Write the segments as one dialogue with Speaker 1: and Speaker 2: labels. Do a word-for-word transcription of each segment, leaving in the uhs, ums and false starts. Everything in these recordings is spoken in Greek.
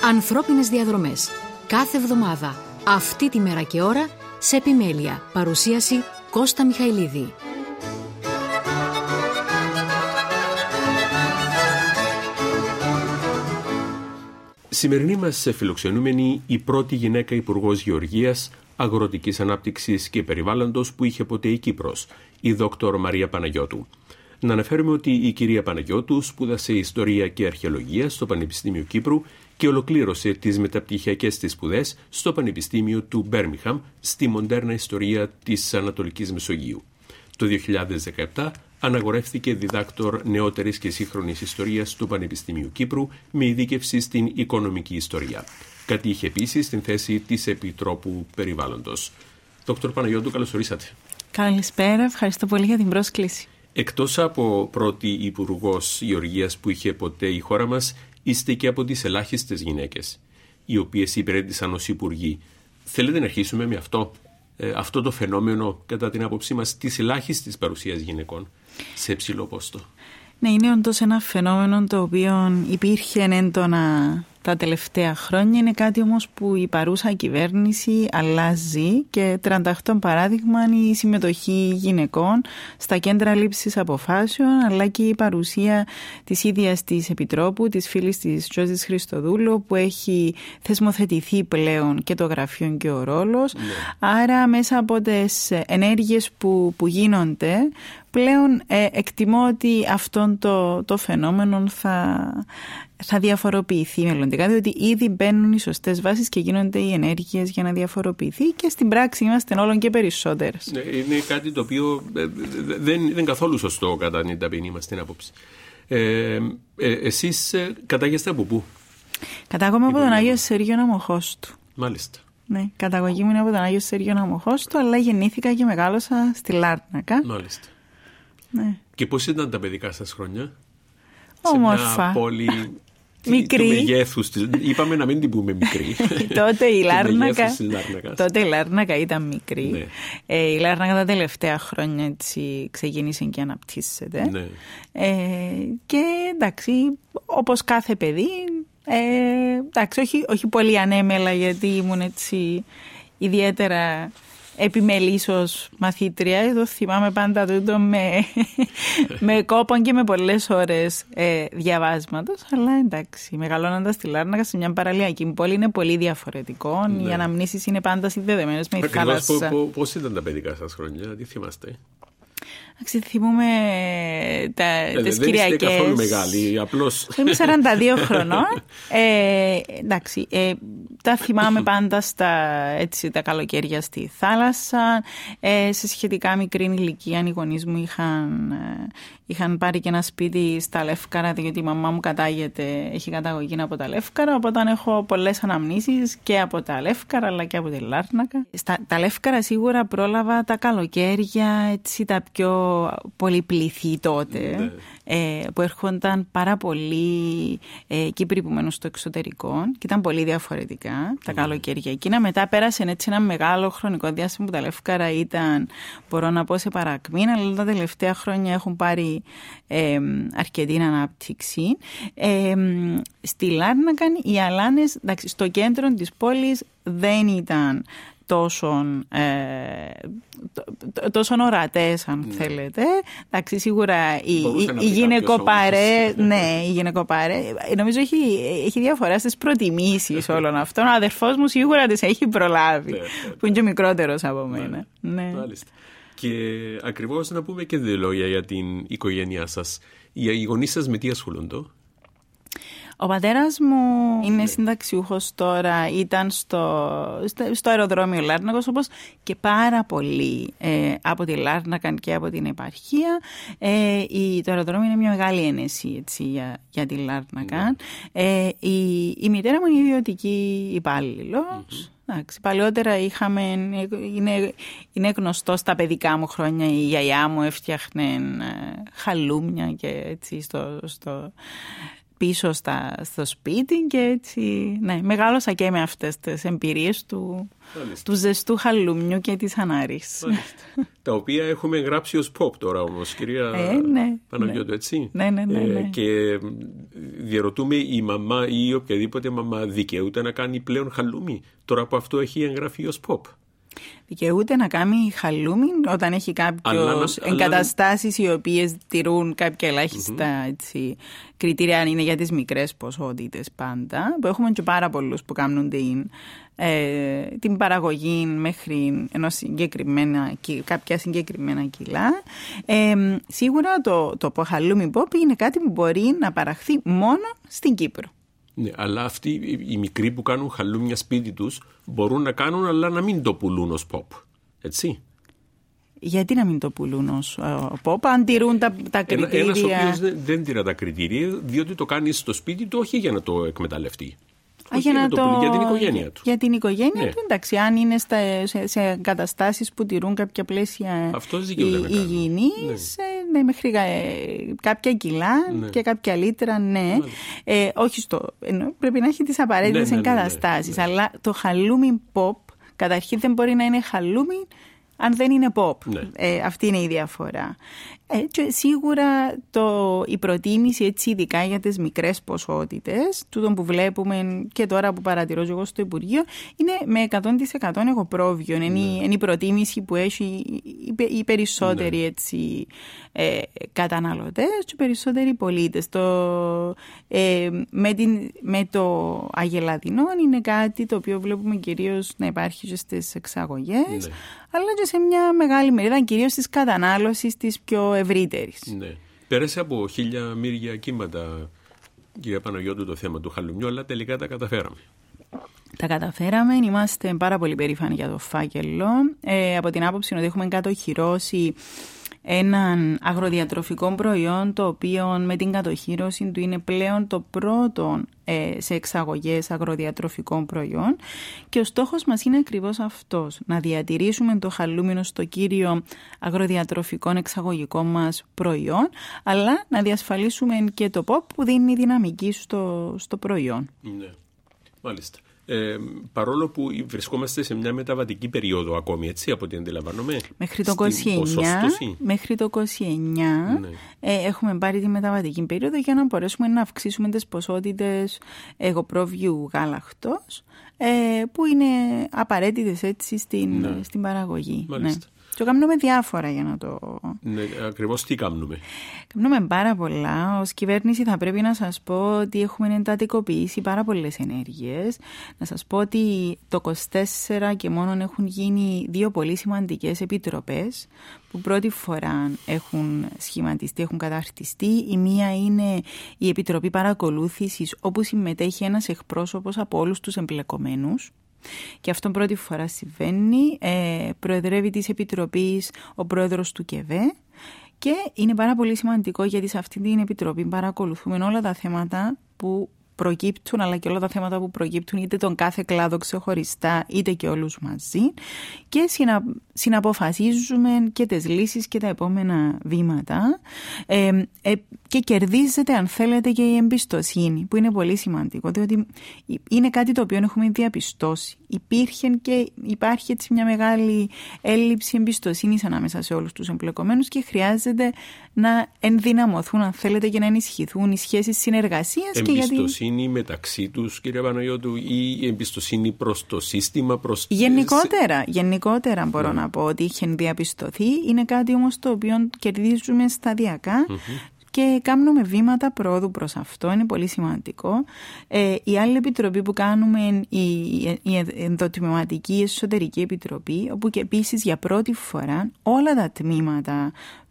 Speaker 1: Ανθρώπινες διαδρομές. Κάθε εβδομάδα, αυτή τη μέρα και ώρα, σε επιμέλεια. Παρουσίαση Κώστα Μιχαηλίδη.
Speaker 2: Σημερινή μας φιλοξενούμενη η πρώτη γυναίκα υπουργός Γεωργίας, Αγροτικής Ανάπτυξης και Περιβάλλοντος που είχε ποτέ η Κύπρος, η δόκτωρ Μαρία Παναγιώτου. Να αναφέρουμε ότι η κυρία Παναγιώτου σπούδασε Ιστορία και Αρχαιολογία στο Πανεπιστήμιο Κύπρου και ολοκλήρωσε τις μεταπτυχιακές της σπουδές στο Πανεπιστήμιο του Μπέρμιγχαμ στη μοντέρνα ιστορία της Ανατολικής Μεσογείου. Το δύο χιλιάδες δεκαεπτά αναγορεύτηκε διδάκτορ νεότερης και σύγχρονης ιστορίας του Πανεπιστημίου Κύπρου με ειδίκευση στην οικονομική ιστορία. Κατήχε επίσης την θέση της Επιτρόπου Περιβάλλοντος. Δόκτωρ Παναγιώτου, καλώς ορίσατε.
Speaker 3: Καλησπέρα, ευχαριστώ πολύ για την πρόσκληση.
Speaker 2: Εκτός από πρώτη υπουργός Γεωργίας που είχε ποτέ η χώρα μας, είστε και από τις ελάχιστες γυναίκες, οι οποίες υπηρέτησαν ως υπουργοί. Θέλετε να αρχίσουμε με αυτό, ε, αυτό το φαινόμενο, κατά την άποψή μας, της ελάχιστης παρουσίας γυναικών σε ψηλό πόστο?
Speaker 3: Ναι, είναι όντως ένα φαινόμενο το οποίο υπήρχε έντονα τα τελευταία χρόνια. Είναι κάτι όμως που η παρούσα κυβέρνηση αλλάζει και τριάντα οκτώ παράδειγμα είναι η συμμετοχή γυναικών στα κέντρα λήψης αποφάσεων, αλλά και η παρουσία της ίδιας της Επιτρόπου, της φίλης της Τζώσης Χριστοδούλου, που έχει θεσμοθετηθεί πλέον και το γραφείο και ο ρόλος. Ναι. Άρα μέσα από τις ενέργειες που, που γίνονται πλέον ε, εκτιμώ ότι αυτό το, το φαινόμενο θα, θα διαφοροποιηθεί μελλοντικά, διότι ήδη μπαίνουν οι σωστές βάσεις και γίνονται οι ενέργειες για να διαφοροποιηθεί και στην πράξη είμαστε όλων και περισσότερες.
Speaker 2: Ναι, είναι κάτι το οποίο ε, δεν είναι καθόλου σωστό κατά την ταπεινή μας την άποψη. Ε, ε, εσείς ε, κατάγεστε από πού?
Speaker 3: Κατάγομαι από τον Άγιο Σέργιο Αμοχώστου.
Speaker 2: Μάλιστα.
Speaker 3: Ναι, καταγωγή μου είναι από τον Άγιο Σέργιο Αμοχώστου, αλλά γεννήθηκα και μεγάλωσα στη Λάρνακα.
Speaker 2: Μάλιστα.
Speaker 3: Ναι.
Speaker 2: Και πώς ήταν τα παιδικά σας χρόνια?
Speaker 3: Όμορφα.
Speaker 2: Σε μια πόλη
Speaker 3: μικρή.
Speaker 2: Του μεγέθους της. Είπαμε να μην την πούμε μικρή.
Speaker 3: τότε, η Λάρνακα, τότε η Λάρνακα ήταν μικρή. Ναι. Ε, η Λάρνακα τα τελευταία χρόνια έτσι ξεκίνησε και αναπτύσσεται. Ναι. Ε, και εντάξει, όπως κάθε παιδί, ε, εντάξει, όχι, όχι πολύ ανέμελα, γιατί ήμουν έτσι ιδιαίτερα επιμελής ως μαθήτρια. Εδώ θυμάμαι πάντα τούτο με, με κόπον και με πολλές ώρες ε, διαβάσματος. Αλλά εντάξει, μεγαλώνοντας στη Λάρνακα σε μια παραλιακή πόλη είναι πολύ διαφορετικό. Ναι. Οι αναμνήσεις είναι πάντα συνδεδεμένες με τη θάλασσα.
Speaker 2: Πώς ήταν τα παιδικά σας χρόνια, τι θυμάστε?
Speaker 3: Θυμούμε τα, ε, τις
Speaker 2: δεν
Speaker 3: Κυριακές.
Speaker 2: Δεν είστε καθόλου μεγάλη, απλώς.
Speaker 3: Είμαι σαράντα δύο χρονών. Ε, εντάξει, ε, τα θυμάμαι πάντα στα, έτσι, τα καλοκαίρια στη θάλασσα. Ε, σε σχετικά μικρή ηλικία οι γονείς μου είχαν, ε, είχαν πάρει και ένα σπίτι στα Λεύκαρα, διότι η μαμά μου κατάγεται, έχει καταγωγή από τα Λεύκαρα, οπότε έχω πολλές αναμνήσεις και από τα Λεύκαρα αλλά και από τη Λάρνακα. Στα τα Λεύκαρα σίγουρα πρόλαβα τα καλοκαίρια, έτσι, τα πιο πολυπληθή τότε, ναι. ε, που έρχονταν πάρα πολλοί ε, Κύπροι που μένουν στο εξωτερικό και ήταν πολύ διαφορετικά τα ναι. καλοκαίρια εκείνα. Μετά πέρασε έτσι ένα μεγάλο χρονικό διάστημα που τα Λεύκαρα ήταν, μπορώ να πω, σε παρακμή, αλλά τα τελευταία χρόνια έχουν πάρει ε, αρκετή ανάπτυξη. Ε, στη Λάρνακα οι αλάνες, εντάξει, στο κέντρο της πόλης δεν ήταν τόσο, ε, τόσο ορατές, αν ναι. θέλετε. Εντάξει, σίγουρα η, η, η γυναικοπαρέ, ναι, η γυναικοπαρέ, νομίζω έχει, έχει διαφορά στις προτιμήσεις όλων αυτών. Ο αδερφός μου σίγουρα τις έχει προλάβει, ναι, ναι, που είναι και μικρότερος από μένα. Ναι. Ναι.
Speaker 2: Μάλιστα. Και ακριβώς να πούμε και δύο λόγια για την οικογένειά σας. Οι γονείς σας με τι ασχολούνται?
Speaker 3: Ο πατέρας μου είναι συνταξιούχος τώρα, ήταν στο, στο αεροδρόμιο Λάρνακος, όπως και πάρα πολλοί ε, από τη Λάρνακα και από την επαρχία. Ε, η, το αεροδρόμιο είναι μια μεγάλη ένεση, έτσι, για, για τη Λάρνακα. Mm-hmm. Ε, η, η μητέρα μου είναι ιδιωτική υπάλληλος. Mm-hmm. Εντάξει, παλαιότερα είχαμε, είναι, είναι γνωστό στα παιδικά μου χρόνια, η γιαγιά μου έφτιαχνε χαλούμια και έτσι στο... στο πίσω στα, στο σπίτι και έτσι, ναι, μεγάλωσα και με αυτές τις εμπειρίες του, του ζεστού χαλούμιου και της ανάρης.
Speaker 2: Τα οποία έχουμε γράψει ως pop τώρα όμως, κυρία
Speaker 3: ε, ναι,
Speaker 2: Παναγιώτου,
Speaker 3: ναι.
Speaker 2: έτσι.
Speaker 3: Ναι, ναι, ναι, ναι.
Speaker 2: Ε, και διαρωτούμε, η μαμά ή οποιαδήποτε μαμά δικαιούται να κάνει πλέον χαλούμι, τώρα που αυτό έχει εγγραφεί ως pop?
Speaker 3: Δικαιούται να κάνει χαλούμι όταν έχει κάποιες εγκαταστάσεις οι οποίες τηρούν κάποια ελάχιστα mm-hmm. έτσι, κριτήρια, αν είναι για τις μικρές ποσότητες πάντα, που έχουμε και πάρα πολλούς που κάνουν την, ε, την παραγωγή μέχρι ενός συγκεκριμένα, κάποια συγκεκριμένα κιλά. Ε, σίγουρα το, το χαλούμι pop είναι κάτι που μπορεί να παραχθεί μόνο στην Κύπρο.
Speaker 2: Ναι, αλλά αυτοί οι μικροί που κάνουν χαλούμια σπίτι τους μπορούν να κάνουν, αλλά να μην το πουλούν ως pop. Έτσι.
Speaker 3: Γιατί να μην το πουλούν ως pop, αν τηρούν τα, τα κριτήρια?
Speaker 2: Ένας ο οποίος δεν, δεν τηρά τα κριτήρια, διότι το κάνει στο σπίτι του, όχι για να το εκμεταλλευτεί.
Speaker 3: Α, για, να
Speaker 2: το,
Speaker 3: το...
Speaker 2: για την οικογένεια του.
Speaker 3: Για την οικογένεια
Speaker 2: ναι. του,
Speaker 3: εντάξει, αν είναι στα, σε, σε καταστάσεις που τηρούν κάποια πλαίσια υγιεινής, ναι. ναι, μέχρι κάποια κιλά ναι. και κάποια λίτρα, ναι. Ε, όχι στο... Πρέπει να έχει τις απαραίτητες ναι, ναι, εγκαταστάσεις. Ναι, ναι, ναι. Αλλά το χαλούμι pop, καταρχήν δεν μπορεί να είναι χαλούμι αν δεν είναι pop. Ναι. Ε, αυτή είναι η διαφορά. Ε, και σίγουρα το, η προτίμηση, έτσι, ειδικά για τις μικρές ποσότητες, τούτο που βλέπουμε και τώρα που παρατηρώ εγώ στο Υπουργείο, είναι με εκατό τοις εκατό εγωπρόβιο. Ναι. Είναι, είναι η προτίμηση που έχει οι περισσότεροι ναι. έτσι, ε, καταναλωτές και οι περισσότεροι πολίτες. Το, ε, με, την, με το αγελαδινό είναι κάτι το οποίο βλέπουμε κυρίως να υπάρχει και στις εξαγωγές, ναι. αλλά και σε μια μεγάλη μερίδα, κυρίως της κατανάλωσης της πιο ευρύτερης.
Speaker 2: Ναι. Πέρασε από χίλια μύρια κύματα, κυρία Παναγιώτου, το θέμα του χαλουμιού, αλλά τελικά τα καταφέραμε.
Speaker 3: Τα καταφέραμε, είμαστε πάρα πολύ περήφανοι για το φάκελο, ε, από την άποψη ότι έχουμε κατοχυρώσει έναν αγροδιατροφικό προϊόν, το οποίο με την κατοχύρωση του είναι πλέον το πρώτο ε, σε εξαγωγές αγροδιατροφικών προϊόν, και ο στόχος μας είναι ακριβώς αυτός, να διατηρήσουμε το χαλούμινο στο κύριο αγροδιατροφικό εξαγωγικό μας προϊόν, αλλά να διασφαλίσουμε και το pop που δίνει δυναμική στο, στο προϊόν.
Speaker 2: Ναι, μάλιστα. Ε, παρόλο που βρισκόμαστε σε μια μεταβατική περίοδο ακόμη, έτσι, από ό,τι αντιλαμβάνομαι.
Speaker 3: Μέχρι το είκοσι εννιά, μέχρι το είκοσι εννιά ναι. ε, έχουμε πάρει τη μεταβατική περίοδο για να μπορέσουμε να αυξήσουμε τις ποσότητες εγωπρόβιου γάλακτος, ε, που είναι απαραίτητες, έτσι, στην, ναι. στην παραγωγή.
Speaker 2: Μάλιστα.
Speaker 3: Ναι. Και κάνουμε διάφορα για να το...
Speaker 2: Ναι, ακριβώς τι κάνουμε?
Speaker 3: Κάνουμε πάρα πολλά. Ως κυβέρνηση θα πρέπει να σας πω ότι έχουμε εντατικοποιήσει πάρα πολλές ενέργειες. Να σας πω ότι το είκοσι τέσσερα και μόνο έχουν γίνει δύο πολύ σημαντικές επιτροπές που πρώτη φορά έχουν σχηματιστεί, έχουν καταρτιστεί. Η μία είναι η Επιτροπή Παρακολούθησης, όπου συμμετέχει ένας εκπρόσωπος από όλους τους εμπλεκομένους. Και αυτό πρώτη φορά συμβαίνει. Ε, προεδρεύει της Επιτροπής ο πρόεδρος του ΚΕΒΕ, και είναι πάρα πολύ σημαντικό γιατί σε αυτή την Επιτροπή παρακολουθούμε όλα τα θέματα που προκύπτουν, αλλά και όλα τα θέματα που προκύπτουν είτε τον κάθε κλάδο ξεχωριστά είτε και όλους μαζί, και συνα, συναποφασίζουμε και τις λύσεις και τα επόμενα βήματα, ε, ε, και κερδίζεται, αν θέλετε, και η εμπιστοσύνη, που είναι πολύ σημαντικό, διότι είναι κάτι το οποίο έχουμε διαπιστώσει. Υπήρχε και υπάρχει έτσι μια μεγάλη έλλειψη εμπιστοσύνης ανάμεσα σε όλους τους εμπλεκομένους, και χρειάζεται να ενδυναμωθούν, αν θέλετε, και να ενισχυθούν οι σχέσεις συνεργασίας.
Speaker 2: Εμπιστοσύνη γιατί... μεταξύ τους, κύριε Παναγιώτου, ή εμπιστοσύνη προς το σύστημα, προς...
Speaker 3: Γενικότερα, γενικότερα μπορώ ναι. να πω ότι είχε διαπιστωθεί. Είναι κάτι όμως το οποίο κερδίζουμε σταδιακά. Mm-hmm. Και κάνουμε βήματα πρόοδου προς αυτό, είναι πολύ σημαντικό. Ε, η άλλη επιτροπή που κάνουμε, η, η ενδοτμηματική εσωτερική επιτροπή, όπου και επίσης για πρώτη φορά όλα τα τμήματα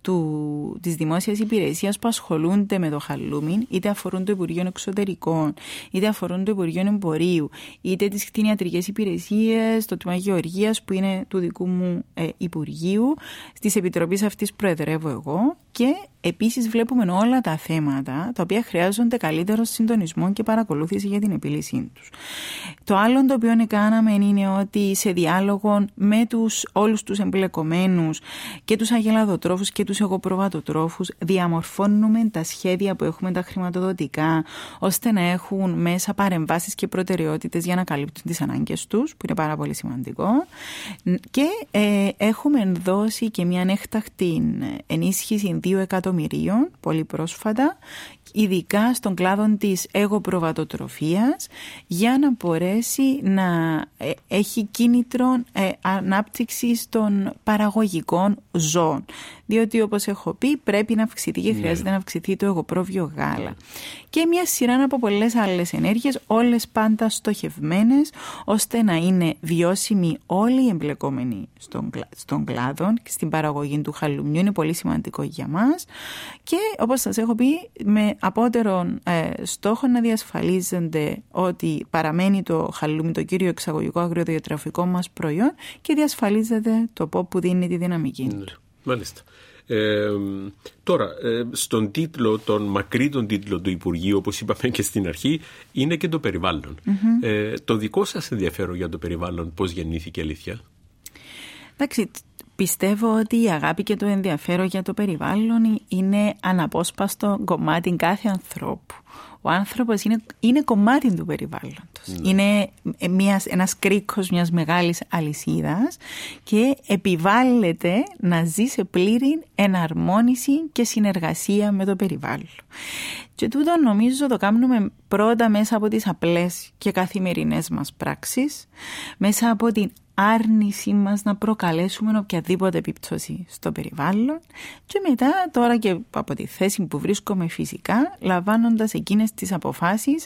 Speaker 3: του, της δημόσιας υπηρεσίας που ασχολούνται με το χαλούμιν, είτε αφορούν το Υπουργείο Εξωτερικών, είτε αφορούν το Υπουργείο Εμπορίου, είτε τις κτηνιατρικές υπηρεσίες, το τμήμα Γεωργίας που είναι του δικού μου ε, Υπουργείου, στις επιτροπές αυτής προεδρεύω εγώ, και επίσης βλέπουμε όλα τα θέματα τα οποία χρειάζονται καλύτερο συντονισμό και παρακολούθηση για την επίλυσή τους. Το άλλο το οποίο κάναμε είναι ότι σε διάλογο με τους, όλους τους εμπλεκομένους, και τους αγελαδοτρόφους και τους εγωπροβατοτρόφους, διαμορφώνουμε τα σχέδια που έχουμε, τα χρηματοδοτικά, ώστε να έχουν μέσα παρεμβάσεις και προτεραιότητες για να καλύπτουν τις ανάγκες τους, που είναι πάρα πολύ σημαντικό. Και ε, έχουμε δώσει και μια ανέκτακτη ενίσχυση δύο εκατομμυρίων πολύ πρόσφατα, ειδικά στον κλάδο της εγωπροβατοτροφίας, για να μπορέσει να ε, έχει κίνητρο ε, ανάπτυξης των παραγωγικών ζώων. Διότι, όπως έχω πει, πρέπει να αυξηθεί και χρειάζεται ναι. να αυξηθεί το εγωπρόβιο γάλα. Ναι. Και μια σειρά από πολλές άλλες ενέργειες, όλες πάντα στοχευμένες, ώστε να είναι βιώσιμοι όλοι οι εμπλεκόμενοι στον, στον κλάδο και στην παραγωγή του χαλουμιού. Είναι πολύ σημαντικό για μας. Και, όπως σας έχω πει, με απότερον ε, στόχο να διασφαλίζονται ότι παραμένει το χαλούμι το κύριο εξαγωγικό αγροδιατροφικό μας προϊόν και διασφαλίζεται το ποπ που δίνει τη δυναμική του. Ναι,
Speaker 2: μάλιστα. Ε, τώρα, ε, στον τίτλο, τον μακρύ τον τίτλο του Υπουργείου, όπως είπαμε και στην αρχή, είναι και το περιβάλλον. Mm-hmm. Ε, το δικό σας ενδιαφέρον για το περιβάλλον πώς γεννήθηκε, αλήθεια?
Speaker 3: Εντάξει, πιστεύω ότι η αγάπη και το ενδιαφέρον για το περιβάλλον είναι αναπόσπαστο κομμάτι κάθε ανθρώπου. Ο άνθρωπος είναι, είναι κομμάτι του περιβάλλοντος. Ναι. Είναι μιας, ένας κρίκος μιας μεγάλης αλυσίδας και επιβάλλεται να ζει σε πλήρη εναρμόνιση και συνεργασία με το περιβάλλον. Και τούτο νομίζω το κάνουμε πρώτα μέσα από τις απλές και καθημερινές μας πράξεις, μέσα από την άρνηση μας να προκαλέσουμε οποιαδήποτε επίπτωση στο περιβάλλον και μετά τώρα και από τη θέση που βρίσκομαι φυσικά λαμβάνοντας εκείνες τις αποφάσεις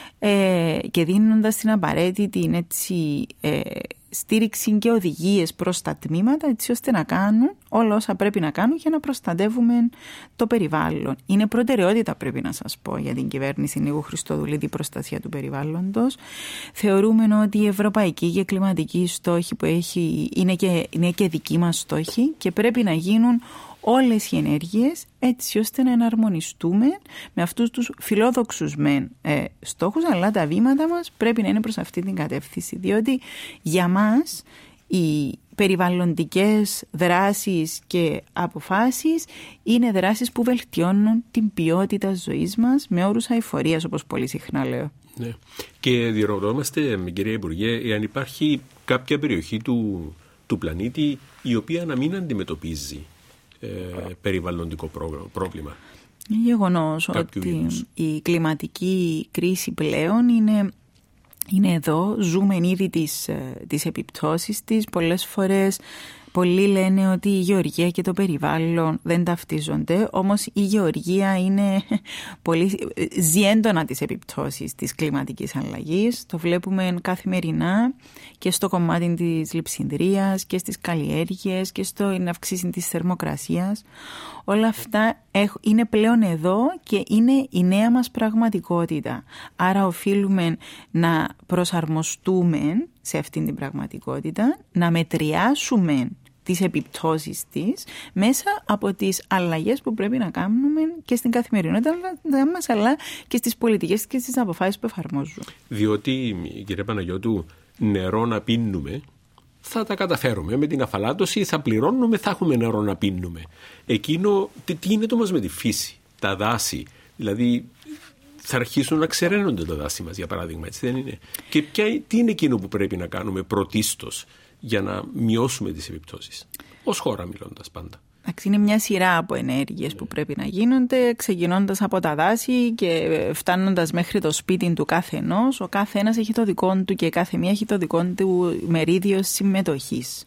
Speaker 3: ε, και δίνοντας την απαραίτητη έτσι, ε, στήριξη και οδηγίες προς τα τμήματα έτσι ώστε να κάνουν όλα όσα πρέπει να κάνουν για να προστατεύουμε το περιβάλλον. Είναι προτεραιότητα, πρέπει να σας πω, για την κυβέρνηση Νίκου Χριστοδουλίδη η προστασία του περιβάλλοντος. Θεωρούμε ότι η ευρωπαϊκή και κλιματική στόχη που έχει είναι και, είναι και δική μας στόχη και πρέπει να γίνουν όλες οι ενέργειες έτσι ώστε να εναρμονιστούμε με αυτούς τους φιλόδοξους μεν ε, στόχους, αλλά τα βήματα μας πρέπει να είναι προς αυτή την κατεύθυνση, διότι για μας οι περιβαλλοντικές δράσεις και αποφάσεις είναι δράσεις που βελτιώνουν την ποιότητα ζωής μας με όρους αειφορίας, όπως πολύ συχνά λέω.
Speaker 2: Ναι. Και διερωτώμαστε, κυρία Υπουργέ, εάν υπάρχει κάποια περιοχή του, του πλανήτη η οποία να μην αντιμετωπίζει Ε, περιβαλλοντικό πρόβλημα.
Speaker 3: Είναι γεγονός ότι είδους. Η κλιματική κρίση πλέον είναι, είναι εδώ, ζούμε ήδη τις, τις επιπτώσεις της. Πολλές φορές πολλοί λένε ότι η γεωργία και το περιβάλλον δεν ταυτίζονται, όμως η γεωργία είναι πολύ, ζει έντονα τις επιπτώσεις της κλιματικής αλλαγής. Το βλέπουμε καθημερινά και στο κομμάτι της λειψιδρίας και στις καλλιέργειες και στην αυξήση της θερμοκρασίας. Όλα αυτά είναι πλέον εδώ και είναι η νέα μας πραγματικότητα. Άρα οφείλουμε να προσαρμοστούμε σε αυτήν την πραγματικότητα, να μετριάσουμε τις επιπτώσεις της μέσα από τις αλλαγές που πρέπει να κάνουμε και στην καθημερινότητα μας, αλλά και στις πολιτικές και στις αποφάσεις που εφαρμόζουμε.
Speaker 2: Διότι, κύριε Παναγιώτου, νερό να πίνουμε θα τα καταφέρουμε. Με την αφαλάτωση θα πληρώνουμε, θα έχουμε νερό να πίνουμε. Εκείνο, τι, τι είναι το όμως με τη φύση, τα δάση, δηλαδή θα αρχίσουν να ξεραίνονται τα δάση μας, για παράδειγμα, έτσι δεν είναι? Και ποια, τι είναι εκείνο που πρέπει να κάνουμε πρωτίστως για να μειώσουμε τις επιπτώσεις, ως χώρα μιλώντας πάντα?
Speaker 3: Είναι μια σειρά από ενέργειες που πρέπει να γίνονται, ξεκινώντας από τα δάση και φτάνοντας μέχρι το σπίτι του καθενός. Ο καθένας έχει το δικό του και κάθε μία έχει το δικό του μερίδιο συμμετοχής.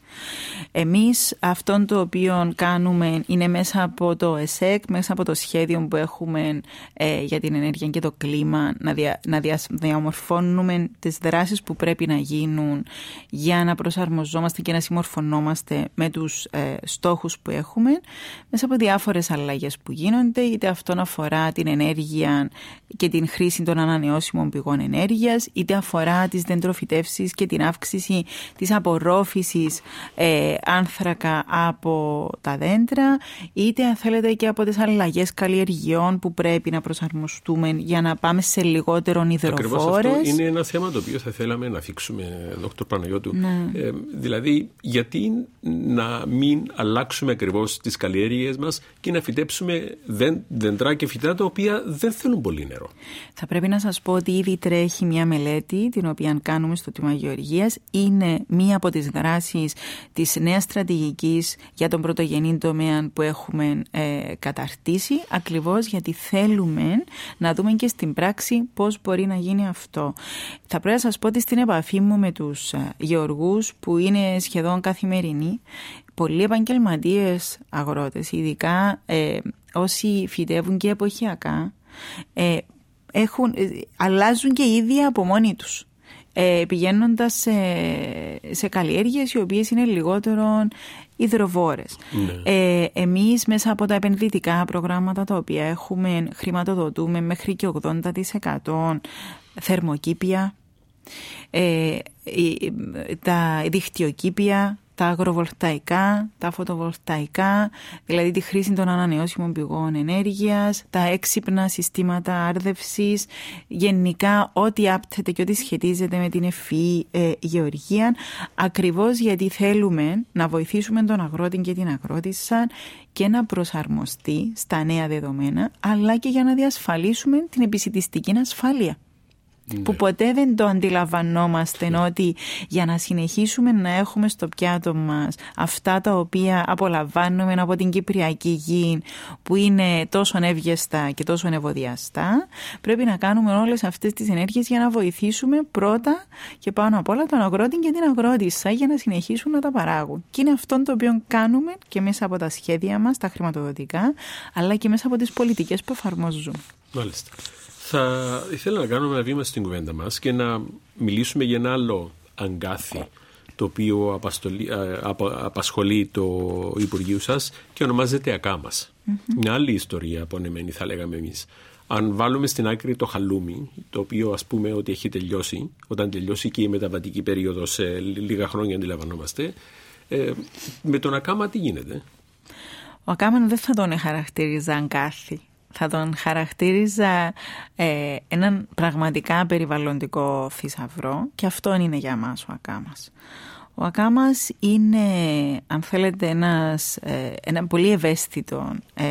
Speaker 3: Εμείς αυτόν το οποίο κάνουμε είναι μέσα από το ΕΣΕΚ, μέσα από το σχέδιο που έχουμε ε, για την ενέργεια και το κλίμα, να, δια, να δια, διαμορφώνουμε τις δράσεις που πρέπει να γίνουν για να προσαρμοζόμαστε και να συμμορφωνόμαστε με τους ε, στόχους που έχουμε, μέσα από διάφορες αλλαγές που γίνονται, είτε αυτό αφορά την ενέργεια και την χρήση των ανανεώσιμων πηγών ενέργειας, είτε αφορά τις δεντροφυτεύσεις και την αύξηση της απορρόφησης ε, άνθρακα από τα δέντρα, είτε αν θέλετε και από τις αλλαγές καλλιεργειών που πρέπει να προσαρμοστούμε για να πάμε σε λιγότερον υδροφόρες.
Speaker 2: Ακριβώς αυτό είναι ένα θέμα το οποίο θα θέλαμε να θίξουμε, δόκτωρ Παναγιώτου. Ναι. Ε, δηλαδή, γιατί να μην αλλάξουμε ακριβώς τις καλλιέργειες μας και να φυτέψουμε δέντρα και φυτά τα οποία δεν θέλουν πολύ νερό?
Speaker 3: Θα πρέπει να σας πω ότι ήδη τρέχει μια μελέτη την οποία κάνουμε στο Τμήμα Γεωργίας. Είναι μία από τις δράσεις της νέας στρατηγικής για τον πρωτογενή τομέα που έχουμε ε, καταρτήσει, ακριβώς γιατί θέλουμε να δούμε και στην πράξη πώς μπορεί να γίνει αυτό. Θα πρέπει να σας πω ότι στην επαφή μου με τους γεωργούς που είναι σχεδόν καθημερινοί, πολλοί επαγγελματίες αγρότες, ειδικά ε, όσοι φυτεύουν και εποχιακά, ε, έχουν, ε, αλλάζουν και οι ίδιοι από μόνοι τους, ε, πηγαίνοντας σε, σε καλλιέργειες οι οποίες είναι λιγότερο υδροβόρες. Ναι. Ε, εμείς μέσα από τα επενδυτικά προγράμματα τα οποία έχουμε, χρηματοδοτούμε μέχρι και ογδόντα τοις εκατό θερμοκήπια, ε, τα δικτυοκήπια, τα αγροβολταϊκά, τα φωτοβολταϊκά, δηλαδή τη χρήση των ανανεώσιμων πηγών ενέργειας, τα έξυπνα συστήματα άρδευσης, γενικά ό,τι άπτεται και ό,τι σχετίζεται με την ευφυή ε, γεωργία, ακριβώς γιατί θέλουμε να βοηθήσουμε τον αγρότη και την αγρότισσα και να προσαρμοστεί στα νέα δεδομένα, αλλά και για να διασφαλίσουμε την επισιτιστική ασφάλεια. Ναι. Που ποτέ δεν το αντιλαμβανόμαστε, ναι. Ότι για να συνεχίσουμε να έχουμε στο πιάτο μας αυτά τα οποία απολαμβάνουμε από την κυπριακή γη, που είναι τόσο ευγεστά και τόσο ευωδιαστά, πρέπει να κάνουμε όλες αυτές τις ενέργειες για να βοηθήσουμε πρώτα και πάνω απ' όλα τον αγρότη και την αγρότισσα για να συνεχίσουν να τα παράγουν. Και είναι αυτό το οποίο κάνουμε και μέσα από τα σχέδια μας, τα χρηματοδοτικά, αλλά και μέσα από τις πολιτικές που εφαρμόζουμε. Μάλιστα.
Speaker 2: Θα ήθελα να κάνουμε ένα βήμα στην κουβέντα μας και να μιλήσουμε για ένα άλλο αγκάθι το οποίο απαστολεί, απα, απασχολεί το Υπουργείο σας και ονομάζεται ΑΚΑΜΑΣ. Mm-hmm. Μια άλλη ιστορία απονεμένη θα λέγαμε εμείς. Αν βάλουμε στην άκρη το χαλούμι, το οποίο ας πούμε ότι έχει τελειώσει, όταν τελειώσει και η μεταβατική περίοδος σε λίγα χρόνια αντιλαμβανόμαστε, ε, με τον ΑΚΑΜΑ τι γίνεται?
Speaker 3: Ο ΑΚΑΜΑ δεν θα τον χαρακτήριζα αγκάθι. Θα τον χαρακτήριζα ε, έναν πραγματικά περιβαλλοντικό θησαυρό και αυτό είναι για μας ο ΑΚΑΜΑΣ. Ο ΑΚΑΜΑΣ είναι, αν θέλετε, ένας, ε, ένα πολύ ευαίσθητο ε,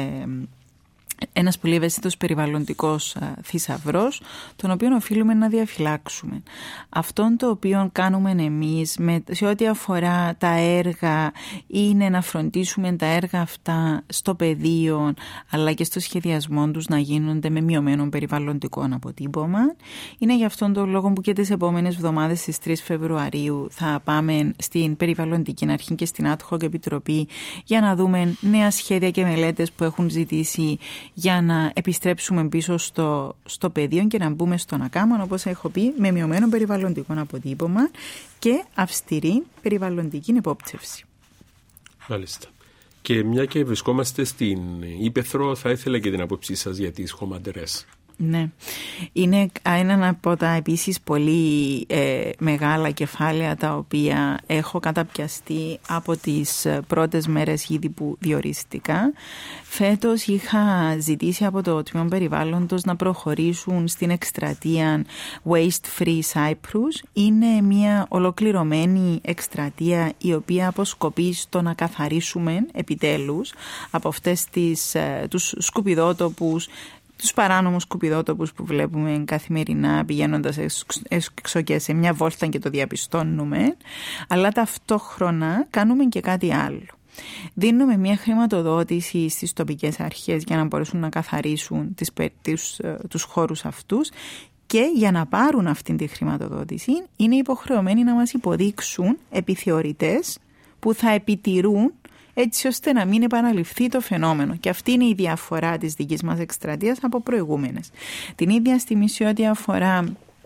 Speaker 3: ένας πολύ ευαίσθητος περιβαλλοντικός θησαυρός, τον οποίο οφείλουμε να διαφυλάξουμε. Αυτόν το οποίο κάνουμε εμείς με, σε ό,τι αφορά τα έργα είναι να φροντίσουμε τα έργα αυτά στο πεδίο αλλά και στο σχεδιασμό τους να γίνονται με μειωμένο περιβαλλοντικό αποτύπωμα. Είναι γι' αυτόν τον λόγο που και τις επόμενες εβδομάδες στις τρεις Φεβρουαρίου θα πάμε στην Περιβαλλοντική Αρχή και στην Ad Hoc Επιτροπή για να δούμε νέα σχέδια και μελέτες που έχουν ζητήσει για να επιστρέψουμε πίσω στο, στο πεδίο και να μπούμε στον ΑΚΑΜΑ, όπως έχω πει, με μειωμένο περιβαλλοντικό αποτύπωμα και αυστηρή περιβαλλοντική επόπτευση.
Speaker 2: Μάλιστα. Και μια και βρισκόμαστε στην Ήπεθρο, θα ήθελα και την απόψη σας για τις χωματερές.
Speaker 3: Ναι, είναι ένα από τα επίσης πολύ ε, μεγάλα κεφάλαια τα οποία έχω καταπιαστεί από τις πρώτες μέρες ήδη που διορίστηκα. Φέτος είχα ζητήσει από το Τμήμα Περιβάλλοντος να προχωρήσουν στην εκστρατεία Waste Free Cyprus. Είναι μια ολοκληρωμένη εκστρατεία η οποία αποσκοπεί στο να καθαρίσουμε επιτέλους από αυτές τις, τους σκουπιδότοπους, τους παράνομους σκουπιδότοπους που βλέπουμε καθημερινά πηγαίνοντας έξω και σε μια βόλτα και το διαπιστώνουμε, αλλά ταυτόχρονα κάνουμε και κάτι άλλο. Δίνουμε μια χρηματοδότηση στις τοπικές αρχές για να μπορέσουν να καθαρίσουν τις, τους, τους χώρους αυτούς και για να πάρουν αυτή τη χρηματοδότηση είναι υποχρεωμένοι να μας υποδείξουν επιθεωρητές που θα επιτηρούν έτσι ώστε να μην επαναληφθεί το φαινόμενο. Και αυτή είναι η διαφορά της δικής μας εκστρατείας από προηγούμενες. Την ίδια στιγμή σε ό,τι αφορά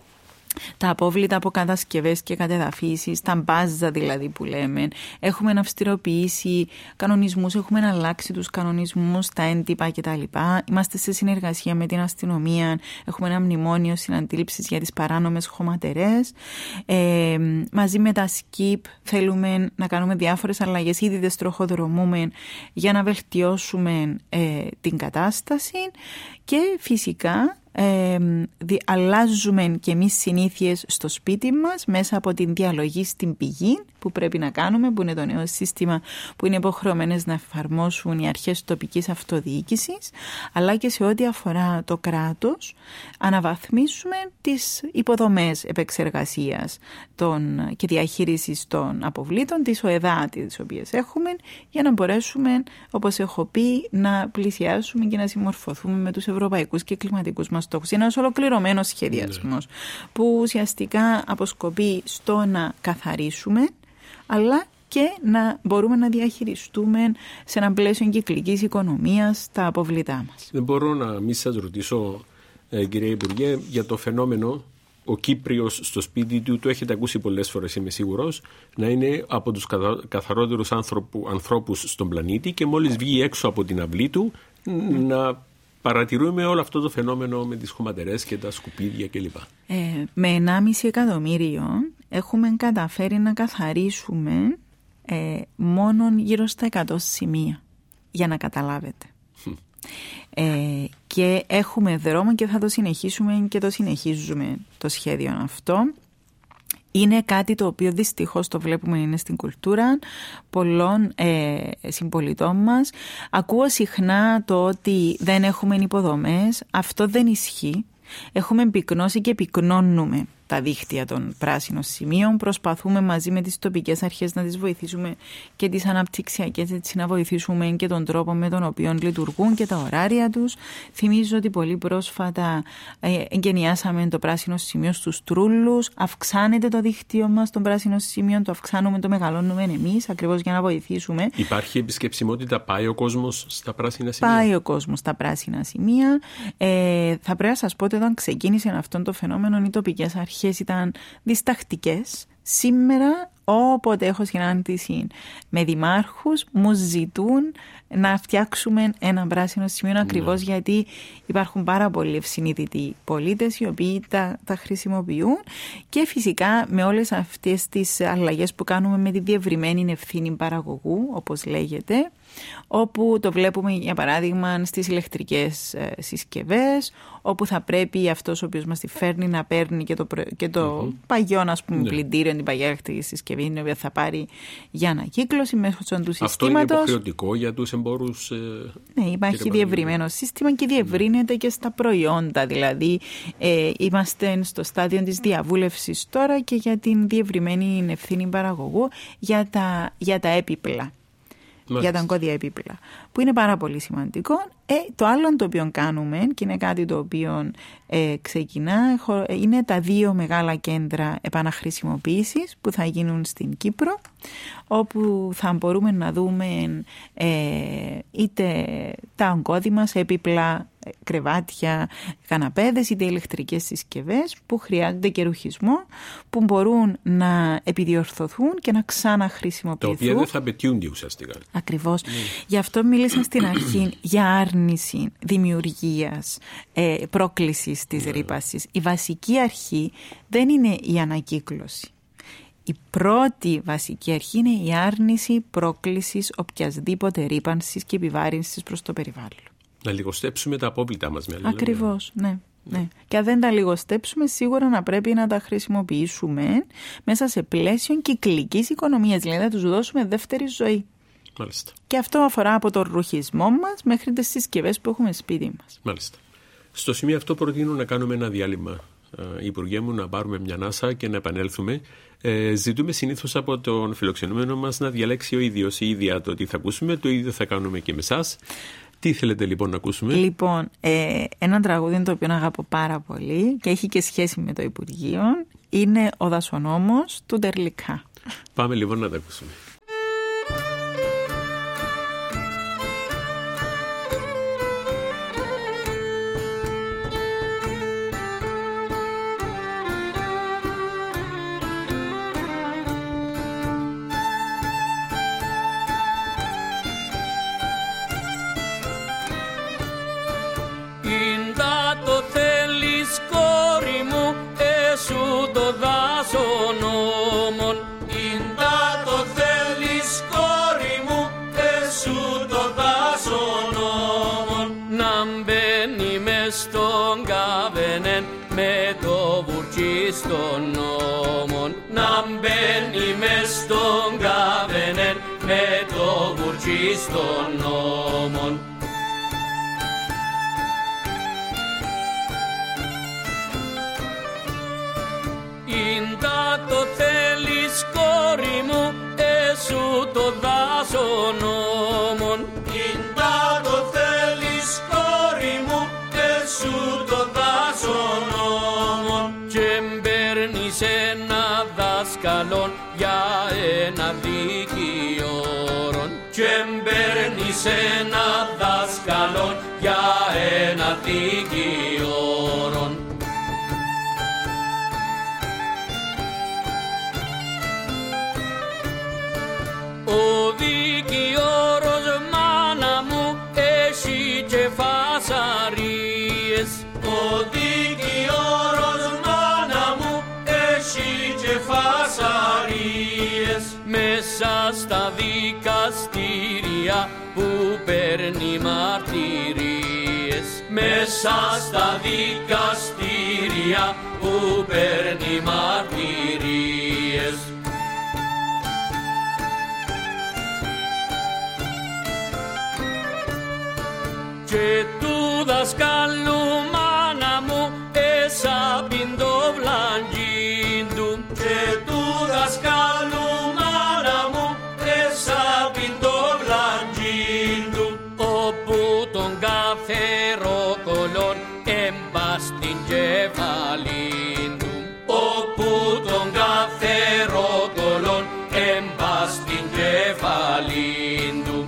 Speaker 3: τα απόβλητα από κατασκευές και κατεδαφίσεις, τα μπάζα δηλαδή που λέμε, έχουμε αυστηροποιήσει κανονισμούς, έχουμε αλλάξει τους κανονισμούς, τα έντυπα κτλ. Είμαστε σε συνεργασία με την αστυνομία, έχουμε ένα μνημόνιο συναντήληψης για τις παράνομες χωματερές. Ε, μαζί με τα ΣΚΙΠ θέλουμε να κάνουμε διάφορες αλλαγές, ήδη δεν στροχοδρομούμε για να βελτιώσουμε ε, την κατάσταση και φυσικά ε, δι, αλλάζουμε και εμείς συνήθειες στο σπίτι μας μέσα από την διαλογή στην πηγή που πρέπει να κάνουμε, που είναι το νέο σύστημα που είναι υποχρεωμένες να εφαρμόσουν οι αρχές τοπικής αυτοδιοίκησης, αλλά και σε ό,τι αφορά το κράτος αναβαθμίσουμε τις υποδομές επεξεργασίας των, και διαχείρισης των αποβλήτων, τις ΟΕΔΑ τις οποίες έχουμε, για να μπορέσουμε, όπως έχω πει, να πλησιάσουμε και να συμμορφωθούμε με τους ευρωπαϊκούς και κλιματικούς μας στόχους. Είναι ένας ολοκληρωμένος σχεδιασμός που ουσιαστικά αποσκοπεί στο να καθαρίσουμε, αλλά και να μπορούμε να διαχειριστούμε σε ένα πλαίσιο κυκλικής οικονομίας τα αποβλητά μας.
Speaker 2: Δεν μπορώ να μην σας ρωτήσω, ε, κύριε Υπουργέ, για το φαινόμενο ο Κύπριος στο σπίτι του, το έχετε ακούσει πολλές φορές, είμαι σίγουρος, να είναι από τους καθαρότερους άνθρωπου, ανθρώπους στον πλανήτη και μόλις βγει έξω από την αυλή του mm. να παρατηρούμε όλο αυτό το φαινόμενο με τις χωματερές και τα σκουπίδια κλπ.
Speaker 3: Ε, με ενάμιση εκατομμύριο έχουμε καταφέρει να καθαρίσουμε ε, μόνο γύρω στα εκατό σημεία, για να καταλάβετε. Ε, και έχουμε δρόμο και θα το συνεχίσουμε και το συνεχίζουμε το σχέδιο αυτό. Είναι κάτι το οποίο δυστυχώς το βλέπουμε είναι στην κουλτούρα πολλών ε, συμπολιτών μας. Ακούω συχνά το ότι δεν έχουμε υποδομές. Αυτό δεν ισχύει. Έχουμε πυκνώσει και πυκνώνουμε τα δίχτυα των πράσινων σημείων. Προσπαθούμε μαζί με τις τοπικές αρχές να τις βοηθήσουμε και τις αναπτυξιακές, έτσι να βοηθήσουμε και τον τρόπο με τον οποίο λειτουργούν και τα ωράρια τους. Θυμίζω ότι πολύ πρόσφατα ε, εγκαινιάσαμε το πράσινο σημείο στους Τρούλους. Αυξάνεται το δίχτυο μας των πράσινων σημείων, το αυξάνουμε, το μεγαλώνουμε εμείς, ακριβώς για να βοηθήσουμε.
Speaker 2: Υπάρχει επισκεψιμότητα, πάει ο κόσμος στα πράσινα σημεία?
Speaker 3: Πάει ο κόσμος στα πράσινα σημεία. Ε, θα πρέπει να σας πω ότι όταν ξεκίνησε αυτό το φαινόμενο, οι τοπικές αρχές ήταν διστακτικές. Σήμερα, όποτε έχω συνάντηση με δημάρχους, μου ζητούν να φτιάξουμε ένα πράσινο σημείο, ναι. Ακριβώς γιατί υπάρχουν πάρα πολλοί ευσυνείδητοι πολίτες οι οποίοι τα, τα χρησιμοποιούν, και φυσικά με όλες αυτές τις αλλαγές που κάνουμε με τη διευρυμένη ευθύνη παραγωγού, όπως λέγεται, όπου το βλέπουμε για παράδειγμα στις ηλεκτρικές συσκευές, όπου θα πρέπει αυτός ο οποίος μας τη φέρνει να παίρνει και το, και το mm-hmm. παγιό, ας πούμε, ναι. πλυντήριο, την παγιά ηλεκτρική συσκευή, την οποία θα πάρει για ανακύκλωση μέσω του συστήματος.
Speaker 2: Αυτό είναι υποχρεωτικό για τους εμπόρους? Ε,
Speaker 3: ναι, υπάρχει διευρυμένο σύστημα και διευρύνεται mm. και στα προϊόντα. Δηλαδή, ε, είμαστε στο στάδιο της διαβούλευσης τώρα και για την διευρυμένη ευθύνη παραγωγού για τα, για τα έπιπλα. Μάλιστα. Για τα εγκώδια επίπλα, που είναι πάρα πολύ σημαντικό. Ε, το άλλο το οποίο κάνουμε, και είναι κάτι το οποίο ε, ξεκινά, είναι τα δύο μεγάλα κέντρα επαναχρησιμοποίησης που θα γίνουν στην Κύπρο, όπου θα μπορούμε να δούμε ε, είτε τα ογκώδη μας, έπιπλα, κρεβάτια, καναπέδες, είτε ηλεκτρικές συσκευές που χρειάζονται και ρουχισμό, που μπορούν να επιδιορθωθούν και να ξαναχρησιμοποιηθούν. Τα
Speaker 2: οποία δεν θα πετιούνται ουσιαστικά.
Speaker 3: Ακριβώς. Mm. Γι' αυτό μίλησα στην αρχή για άρνηση δημιουργίας, ε, πρόκλησης της mm. ρύπασης. Η βασική αρχή δεν είναι η ανακύκλωση. Η πρώτη βασική αρχή είναι η άρνηση πρόκλησης οποιασδήποτε ρύπανσης και επιβάρυνσης προς το περιβάλλον. Να
Speaker 2: λιγοστέψουμε τα απόβλητά μας. Με
Speaker 3: Ακριβώς, ναι. ναι. ναι. Και αν δεν τα λιγοστέψουμε, σίγουρα να πρέπει να τα χρησιμοποιήσουμε μέσα σε πλαίσιο κυκλικής οικονομίας, δηλαδή να τους δώσουμε δεύτερη ζωή.
Speaker 2: Μάλιστα.
Speaker 3: Και αυτό αφορά από τον ρουχισμό μας μέχρι τις συσκευές που έχουμε σπίτι μας.
Speaker 2: Μάλιστα. Στο σημείο αυτό προτείνω να κάνουμε ένα διάλειμμα, Υπουργέ μου, να πάρουμε μια ανάσα και να επανέλθουμε. Ε, ζητούμε συνήθως από τον φιλοξενούμενο μας να διαλέξει ο ίδιος ή η ίδια το τι θα ακούσουμε. Το ίδιο θα κάνουμε και με εσάς. Τι θέλετε λοιπόν να ακούσουμε?
Speaker 3: Λοιπόν, ε, ένα τραγούδι το οποίο αγαπώ πάρα πολύ και έχει και σχέση με το Υπουργείο είναι ο Δασονόμος του Ντερλικά.
Speaker 2: Πάμε λοιπόν να τα ακούσουμε.
Speaker 4: Στον καβ στον νόμον, να μπαίνει μες στον καβενέν με το βουρτσί στον νόμον. Ίντα το θέλεις κόρη μου, εσού το δάσο νόμον. Ίντα το θέλεις κόρη μου, εσού το δάσο νόμον. Και μπέρνεις ένα δάσκαλον για ένα δικαιώρον. Και μπέρνεις ένα δάσκαλον για ένα δικαιώρον. Ο δικαιώρος, μάνα μου, έχει και φασαρίες. Ο δικαιώρος, μάνα μου, έχει και φασαρίες. Μέσα στα δικαστήρια που παίρνει μαρτυρίες. Μέσα στα δικαστήρια που παίρνει μαρτυρίες. Και του δασκάλου, μάνα μου, έσαπιν το βλαντζίν του. Και του δασκάλου, μάνα μου, έσαπιν το βλαντζίν του. Όπου τον καφερόκολον έμπα στην κεφαλήν του. Όπου τον καφερόκολον έμπα στην κεφαλήν του.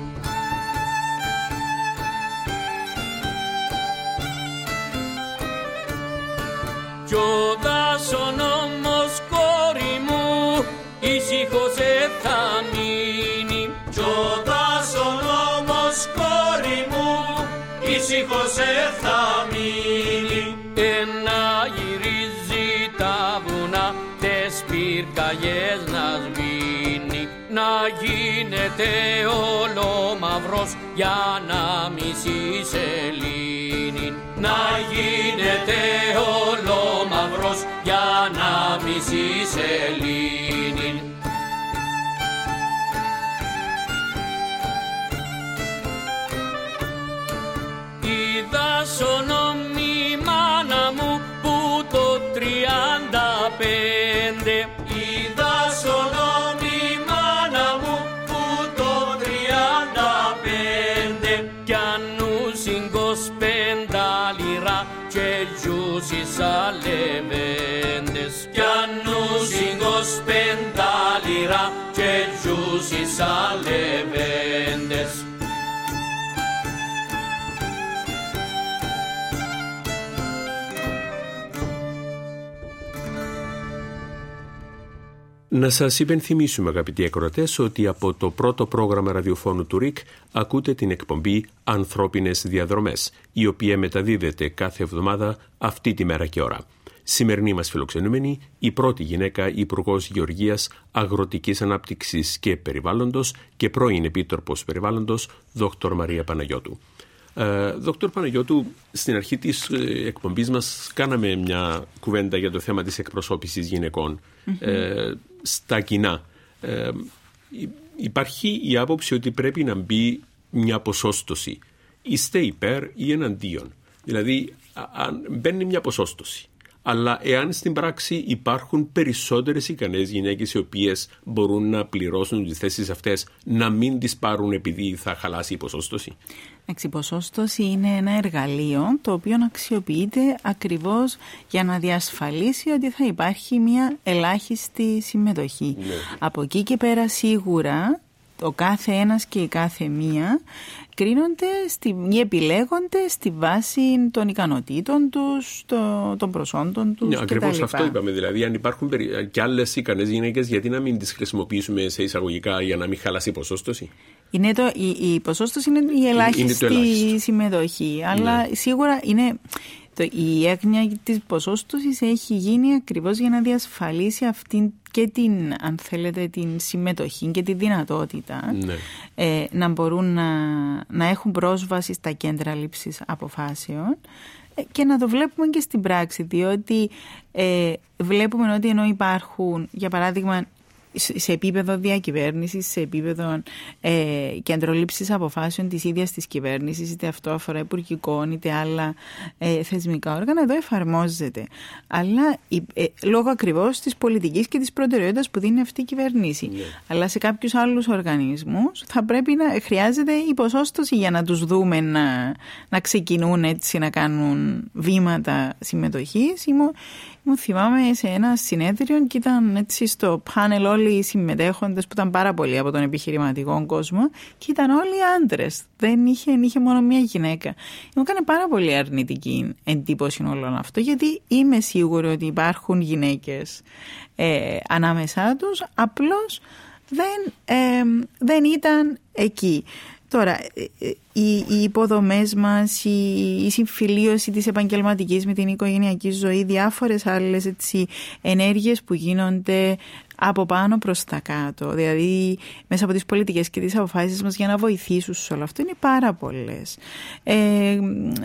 Speaker 4: Κι ο δάσον όμως, κόρη μου, ήσυχος θα μείνει. Κι ο δάσον όμως, κόρη μου, ήσυχος θα μείνει. Ένα γυρίζει τα βουνά, τες πυρκαγιές να σβήνει. Να γίνεται όλο μαυρός για να μισεί σελήνη. Να γίνεται όλο μαυρός για να μισεί σελήνη. Είδα σονόμι, μάνα μου, που το τριάντα πέντε. Είδα σονόμι, μάνα μου, που το τριάντα πέντε. Κι ανούσιν κοσπέντα λιρά και γιούσεις αλεβέντες. Κι ανούσιν κοσπέντα λιρά και γιούσεις αλεβέντες.
Speaker 2: Να σας υπενθυμίσουμε, αγαπητοί ακροατές, ότι από το πρώτο πρόγραμμα ραδιοφώνου του ΡΙΚ ακούτε την εκπομπή «Ανθρώπινες διαδρομές», η οποία μεταδίδεται κάθε εβδομάδα αυτή τη μέρα και ώρα. Σημερινή μας φιλοξενούμενη, η πρώτη γυναίκα Υπουργός Γεωργίας, Αγροτικής Ανάπτυξης και Περιβάλλοντος και πρώην Επίτροπος Περιβάλλοντος, Δόκτωρ Μαρία Παναγιώτου. Ε, Δόκτωρ Παναγιώτου, στην αρχή της εκπομπής μας κάναμε μια κουβέντα για το θέμα της εκπροσώπησης γυναικών mm-hmm. ε, στα κοινά. Ε, υπάρχει η άποψη ότι πρέπει να μπει μια ποσόστοση. Είστε υπέρ ή εναντίον? Δηλαδή, αν μπαίνει μια ποσόστοση, αλλά εάν στην πράξη υπάρχουν περισσότερες ικανές γυναίκες οι οποίες μπορούν να πληρώσουν τις θέσεις αυτές, να μην τις πάρουν επειδή θα χαλάσει η ποσόστοση?
Speaker 3: Η ποσόστοση είναι ένα εργαλείο το οποίο αξιοποιείται ακριβώς για να διασφαλίσει ότι θα υπάρχει μια ελάχιστη συμμετοχή. Ναι. Από εκεί και πέρα σίγουρα ο κάθε ένας και η κάθε μία κρίνονται στη, ή επιλέγονται στη βάση των ικανοτήτων τους, το, των προσόντων τους. Ναι,
Speaker 2: ακριβώς αυτό είπαμε. Δηλαδή, αν υπάρχουν και άλλες ικανές γυναίκες, γιατί να μην τις χρησιμοποιήσουμε σε εισαγωγικά για να μην χαλάσει η ποσόστοση?
Speaker 3: Είναι το, η, η ποσόστοση είναι η ελάχιστη είναι συμμετοχή, αλλά ναι. Σίγουρα είναι... Η έγνοια της ποσόστοσης έχει γίνει ακριβώς για να διασφαλίσει αυτήν και την, αν θέλετε, την συμμετοχή και τη δυνατότητα ναι. ε, να μπορούν να, να έχουν πρόσβαση στα κέντρα λήψης αποφάσεων και να το βλέπουμε και στην πράξη, διότι ε, βλέπουμε ότι ενώ υπάρχουν, για παράδειγμα, σε επίπεδο διακυβέρνησης, σε επίπεδο ε, κεντρολήψης αποφάσεων της ίδιας της κυβέρνησης, είτε αυτό αφορά υπουργικών είτε άλλα ε, θεσμικά όργανα, εδώ εφαρμόζεται. Αλλά ε, λόγω ακριβώς της πολιτικής και της προτεραιότητας που δίνει αυτή η κυβέρνηση. Yeah. Αλλά σε κάποιους άλλους οργανισμούς θα πρέπει να χρειάζεται η ποσόστοση για να τους δούμε να, να ξεκινούν έτσι, να κάνουν βήματα συμμετοχής. Μου θυμάμαι σε ένα συνέδριο και ήταν έτσι στο πάνελ όλοι οι συμμετέχοντες που ήταν πάρα πολλοί από τον επιχειρηματικό κόσμο και ήταν όλοι άντρες. Δεν είχε, είχε μόνο μία γυναίκα. Μου έκανε πάρα πολύ αρνητική εντύπωση όλο αυτό, γιατί είμαι σίγουρη ότι υπάρχουν γυναίκες ε, ανάμεσά τους, απλώς δεν, ε, δεν ήταν εκεί. Τώρα, οι, οι υποδομές μας, η, η συμφιλίωση της επαγγελματικής με την οικογενειακή ζωή, διάφορες άλλες έτσι, ενέργειες που γίνονται από πάνω προς τα κάτω, δηλαδή μέσα από τις πολιτικές και τις αποφάσεις μας για να βοηθήσουν σε όλο αυτό, είναι πάρα πολλές. Ε,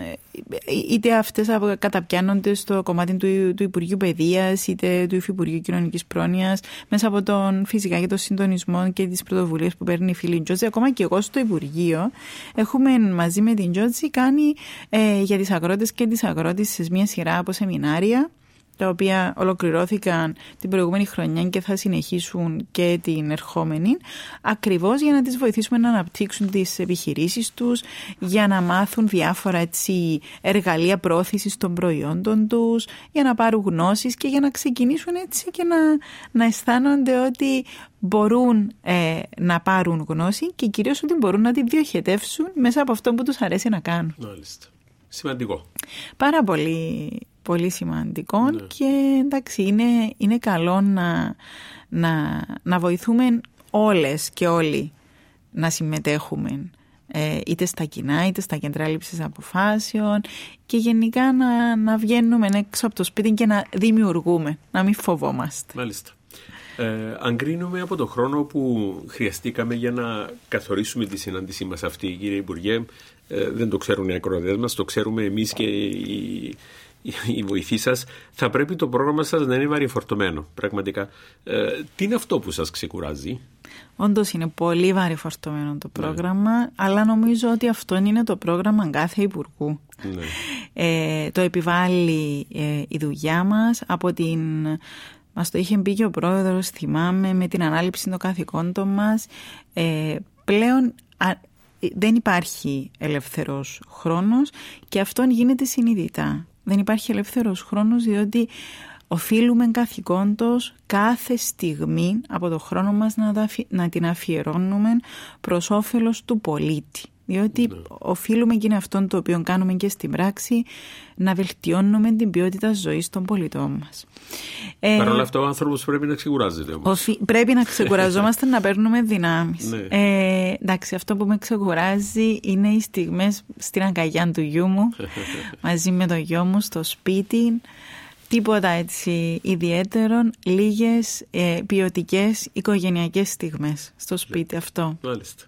Speaker 3: είτε αυτές καταπιάνονται στο κομμάτι του, του Υπουργείου Παιδείας, είτε του Υφυπουργείου Κοινωνικής Πρόνοιας, μέσα από τον φυσικά και τον συντονισμό και τις πρωτοβουλίες που παίρνει η φίλη Τζότζη. Ακόμα και εγώ στο Υπουργείο έχουμε μαζί με την Τζότζη κάνει ε, για τις αγρότες και τις αγρότησες μια σειρά από σεμινάρια, τα οποία ολοκληρώθηκαν την προηγούμενη χρονιά και θα συνεχίσουν και την ερχόμενη, ακριβώς για να τις βοηθήσουμε να αναπτύξουν τις επιχειρήσεις τους, για να μάθουν διάφορα έτσι, εργαλεία πρόθεσης των προϊόντων τους, για να πάρουν γνώσεις και για να ξεκινήσουν έτσι και να, να αισθάνονται ότι μπορούν ε, να πάρουν γνώση και κυρίως ότι μπορούν να τη διοχετεύσουν μέσα από αυτό που τους αρέσει να κάνουν.
Speaker 2: Μάλιστα. Σημαντικό.
Speaker 3: Πάρα πολύ... Πολύ σημαντικό, ναι. Και εντάξει είναι, είναι καλό να, να, να βοηθούμε όλες και όλοι να συμμετέχουμε ε, είτε στα κοινά είτε στα κέντρα λήψης αποφάσεων και γενικά να, να βγαίνουμε έξω από το σπίτι και να δημιουργούμε, να μην φοβόμαστε.
Speaker 2: Μάλιστα. Ε, αν κρίνουμε από το χρόνο που χρειαστήκαμε για να καθορίσουμε τη συνάντησή μας αυτή, κύριε Υπουργέ, ε, δεν το ξέρουν οι ακροατές μας, το ξέρουμε εμείς και οι η βοηθή σας, θα πρέπει το πρόγραμμα σας να είναι βαρυφορτωμένο, πραγματικά. Ε, τι είναι αυτό που σας ξεκουράζει?
Speaker 3: Όντως είναι πολύ βαρυφορτωμένο το πρόγραμμα, ναι. Αλλά νομίζω ότι αυτό είναι το πρόγραμμα κάθε υπουργού. Ναι. Ε, το επιβάλλει ε, η δουλειά μας από την... Μας το είχε πει και ο πρόεδρος, θυμάμαι, με την ανάληψη των καθηκόντων μας. Ε, πλέον... Α, δεν υπάρχει ελεύθερος χρόνος και αυτόν γίνεται συνειδητά. Δεν υπάρχει ελεύθερος χρόνος διότι οφείλουμε καθηκόντως κάθε στιγμή από το χρόνο μας να, να την αφιερώνουμε προς όφελος του πολίτη. Διότι ναι. οφείλουμε και είναι αυτό το οποίο κάνουμε και στην πράξη, να βελτιώνουμε την ποιότητα ζωής των πολιτών μας.
Speaker 2: Παρ' όλα αυτά ο άνθρωπος πρέπει να ξεκουράζεται όμως.
Speaker 3: Οφει... Πρέπει να ξεκουραζόμαστε να παίρνουμε δυνάμεις. Ναι. Ε, εντάξει, αυτό που με ξεκουράζει είναι οι στιγμές στην αγκαλιά του γιού μου, μαζί με το γιο μου στο σπίτι. Τίποτα έτσι ιδιαίτερο, λίγες ε, ποιοτικές οικογενειακές στιγμές στο σπίτι. Ναι. Αυτό.
Speaker 2: Μάλιστα.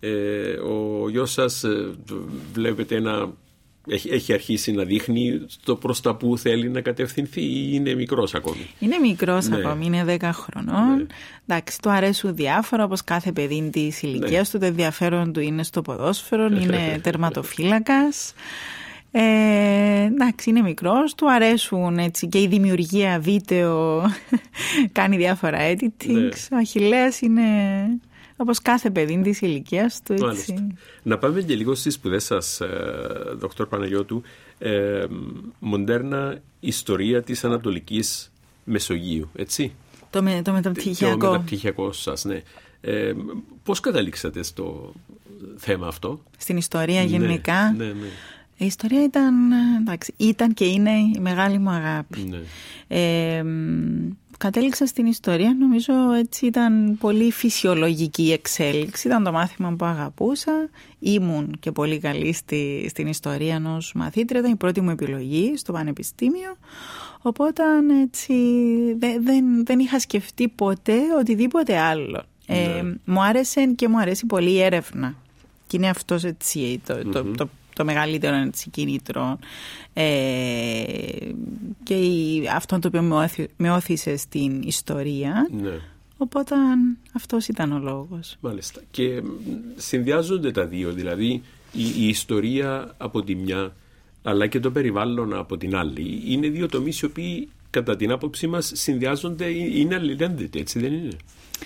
Speaker 2: Ε, ο γιος σας ε, βλέπετε να έχει, έχει αρχίσει να δείχνει το προς τα που θέλει να κατευθυνθεί ή είναι μικρός ακόμη?
Speaker 3: Είναι μικρός ναι. ακόμη, είναι δέκα χρονών. Ναι. Εντάξει, του αρέσουν διάφορα όπως κάθε παιδί της ηλικίας ναι. του. Το ενδιαφέρον του είναι στο ποδόσφαιρο, είναι τερματοφύλακας. Ε, εντάξει, είναι μικρός, του αρέσουν έτσι και η δημιουργία βίντεο, κάνει διάφορα editings. Ναι. Ο Αχιλλέας είναι... όπως κάθε παιδί της ηλικίας του. Έτσι.
Speaker 2: Να πάμε και λίγο στις σπουδές σας, Δόκτωρ Παναγιώτου. Ε, μοντέρνα ιστορία της Ανατολικής Μεσογείου, έτσι.
Speaker 3: Το, με, το μεταπτυχιακό.
Speaker 2: Το μεταπτυχιακό σας, ναι. Ε, πώς καταλήξατε στο θέμα αυτό?
Speaker 3: Στην ιστορία γενικά.
Speaker 2: Ναι, ναι, ναι.
Speaker 3: Η ιστορία ήταν, εντάξει, ήταν και είναι η μεγάλη μου αγάπη. Ναι. Ε, Κατέληξα στην ιστορία, νομίζω έτσι ήταν πολύ φυσιολογική η εξέλιξη, ήταν το μάθημα που αγαπούσα, ήμουν και πολύ καλή στη, στην ιστορία ως μαθήτρια, ήταν η πρώτη μου επιλογή στο πανεπιστήμιο, οπότε έτσι δεν, δεν, δεν είχα σκεφτεί ποτέ οτιδήποτε άλλο. Ναι. Ε, μου άρεσε και μου αρέσει πολύ η έρευνα και είναι αυτός έτσι το, mm-hmm. το, το, το το μεγαλύτερο έτσι, κίνητρο ε, και η, αυτό το οποίο με, όθη, με όθησε στην ιστορία. Ναι. Οπότε αυτός ήταν ο λόγος.
Speaker 2: Μάλιστα. Και συνδυάζονται τα δύο, δηλαδή η, η ιστορία από τη μια αλλά και το περιβάλλον από την άλλη. Είναι δύο τομείς οι οποίοι κατά την άποψή μας συνδυάζονται, είναι αλληλένδετοι, έτσι δεν είναι?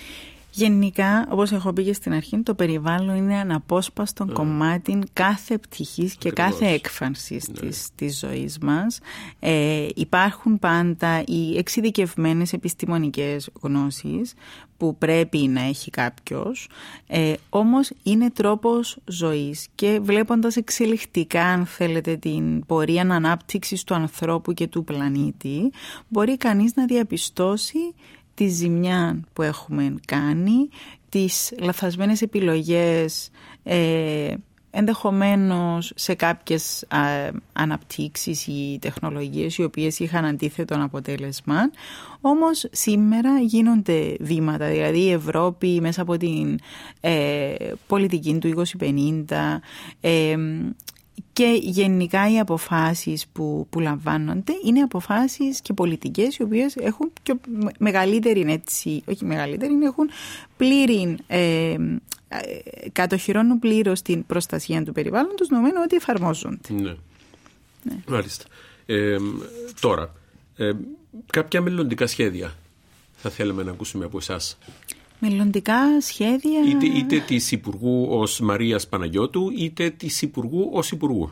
Speaker 3: Γενικά, όπως έχω πει και στην αρχή, το περιβάλλον είναι αναπόσπαστο mm. κομμάτι κάθε πτυχής και Ακριβώς. κάθε έκφανσης ναι. της, της ζωής μας. Ε, υπάρχουν πάντα οι εξειδικευμένες επιστημονικές γνώσεις που πρέπει να έχει κάποιος, ε, όμως είναι τρόπος ζωής και βλέποντας εξελιχτικά, αν θέλετε, την πορεία ανάπτυξης του ανθρώπου και του πλανήτη, μπορεί κανείς να διαπιστώσει τη ζημιά που έχουμε κάνει, τις λαθασμένες επιλογές, ε, ενδεχομένως σε κάποιες α, αναπτύξεις ή τεχνολογίες οι οποίες είχαν αντίθετο αποτέλεσμα. Όμως σήμερα γίνονται βήματα, δηλαδή η Ευρώπη μέσα από την ε, πολιτική του είκοσι πενήντα ε, και γενικά οι αποφάσεις που, που λαμβάνονται είναι αποφάσεις και πολιτικές οι οποίες έχουν και μεγαλύτερη, έτσι, όχι μεγαλύτερη, έχουν πλήρη, ε, κατοχυρώνουν πλήρως την προστασία του περιβάλλοντος, νομίζουν ότι εφαρμόζονται.
Speaker 2: Ναι, ναι. Μάλιστα. Ε, τώρα, ε, κάποια μελλοντικά σχέδια θα θέλαμε να ακούσουμε από εσάς.
Speaker 3: Μελλοντικά σχέδια...
Speaker 2: Είτε, είτε της Υπουργού ως Μαρίας Παναγιώτου, είτε της Υπουργού ως Υπουργού.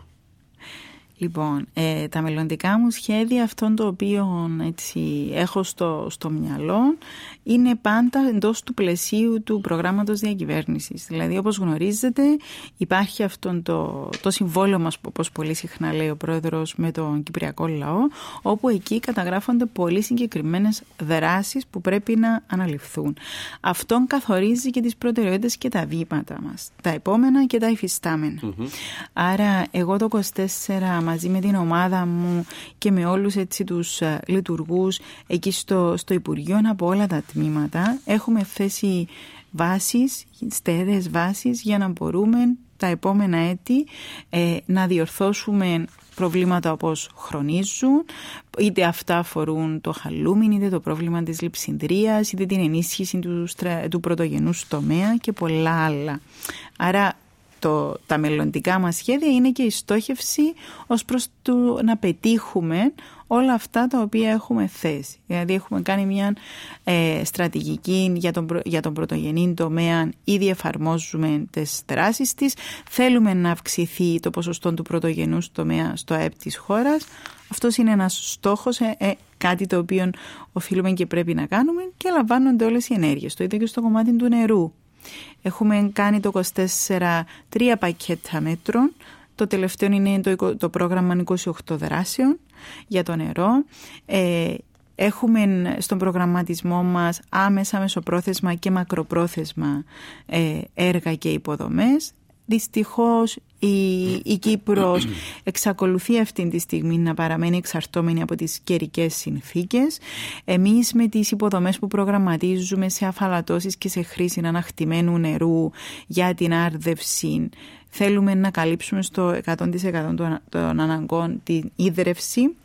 Speaker 3: Λοιπόν, ε, τα μελλοντικά μου σχέδια, αυτόν το οποίο έτσι, έχω στο, στο μυαλό, είναι πάντα εντός του πλαισίου του προγράμματος διακυβέρνησης. Δηλαδή, όπως γνωρίζετε, υπάρχει αυτό το, το συμβόλαιο μας, όπως πολύ συχνά λέει ο Πρόεδρος, με τον Κυπριακό λαό, όπου εκεί καταγράφονται πολύ συγκεκριμένες δράσεις που πρέπει να αναλυφθούν. Αυτόν καθορίζει και τις προτεραιότητες και τα βήματα μας, τα επόμενα και τα υφιστάμενα. Mm-hmm. Άρα, εγώ το είκοσι τέσσερα μαζί με την ομάδα μου και με όλους έτσι τους uh, λειτουργούς εκεί στο, στο Υπουργείο από όλα τα τμήματα έχουμε θέσει βάσεις, στέρεες βάσεις για να μπορούμε τα επόμενα έτη ε, να διορθώσουμε προβλήματα όπως χρονίζουν, είτε αυτά αφορούν το χαλούμιν, είτε το πρόβλημα της λειψινδρίας, είτε την ενίσχυση του, του πρωτογενούς τομέα και πολλά άλλα. Άρα Το, τα μελλοντικά μας σχέδια είναι και η στόχευση ως προς το να πετύχουμε όλα αυτά τα οποία έχουμε θέσει. Δηλαδή έχουμε κάνει μια ε, στρατηγική για τον, για τον πρωτογενή τομέα, ήδη εφαρμόζουμε τις δράσεις της, θέλουμε να αυξηθεί το ποσοστό του πρωτογενούς τομέα στο ΑΕΠ της χώρας. Αυτός είναι ένας στόχος, ε, ε, κάτι το οποίο οφείλουμε και πρέπει να κάνουμε και λαμβάνονται όλες οι ενέργειες. Το ίδιο και στο κομμάτι του νερού. Έχουμε κάνει το είκοσι τέσσερα τρία πακέτα μέτρων. Το τελευταίο είναι το, το πρόγραμμα είκοσι οκτώ δράσεων για το νερό. Ε, έχουμε στον προγραμματισμό μας άμεσα, μεσοπρόθεσμα και μακροπρόθεσμα ε, έργα και υποδομές. Δυστυχώς η, η Κύπρος εξακολουθεί αυτή τη στιγμή να παραμένει εξαρτώμενη από τις καιρικές συνθήκες. Εμείς με τις υποδομές που προγραμματίζουμε σε αφαλατώσεις και σε χρήση αναχτημένου νερού για την άρδευση θέλουμε να καλύψουμε στο εκατό τοις εκατό των, των αναγκών την ίδρυυση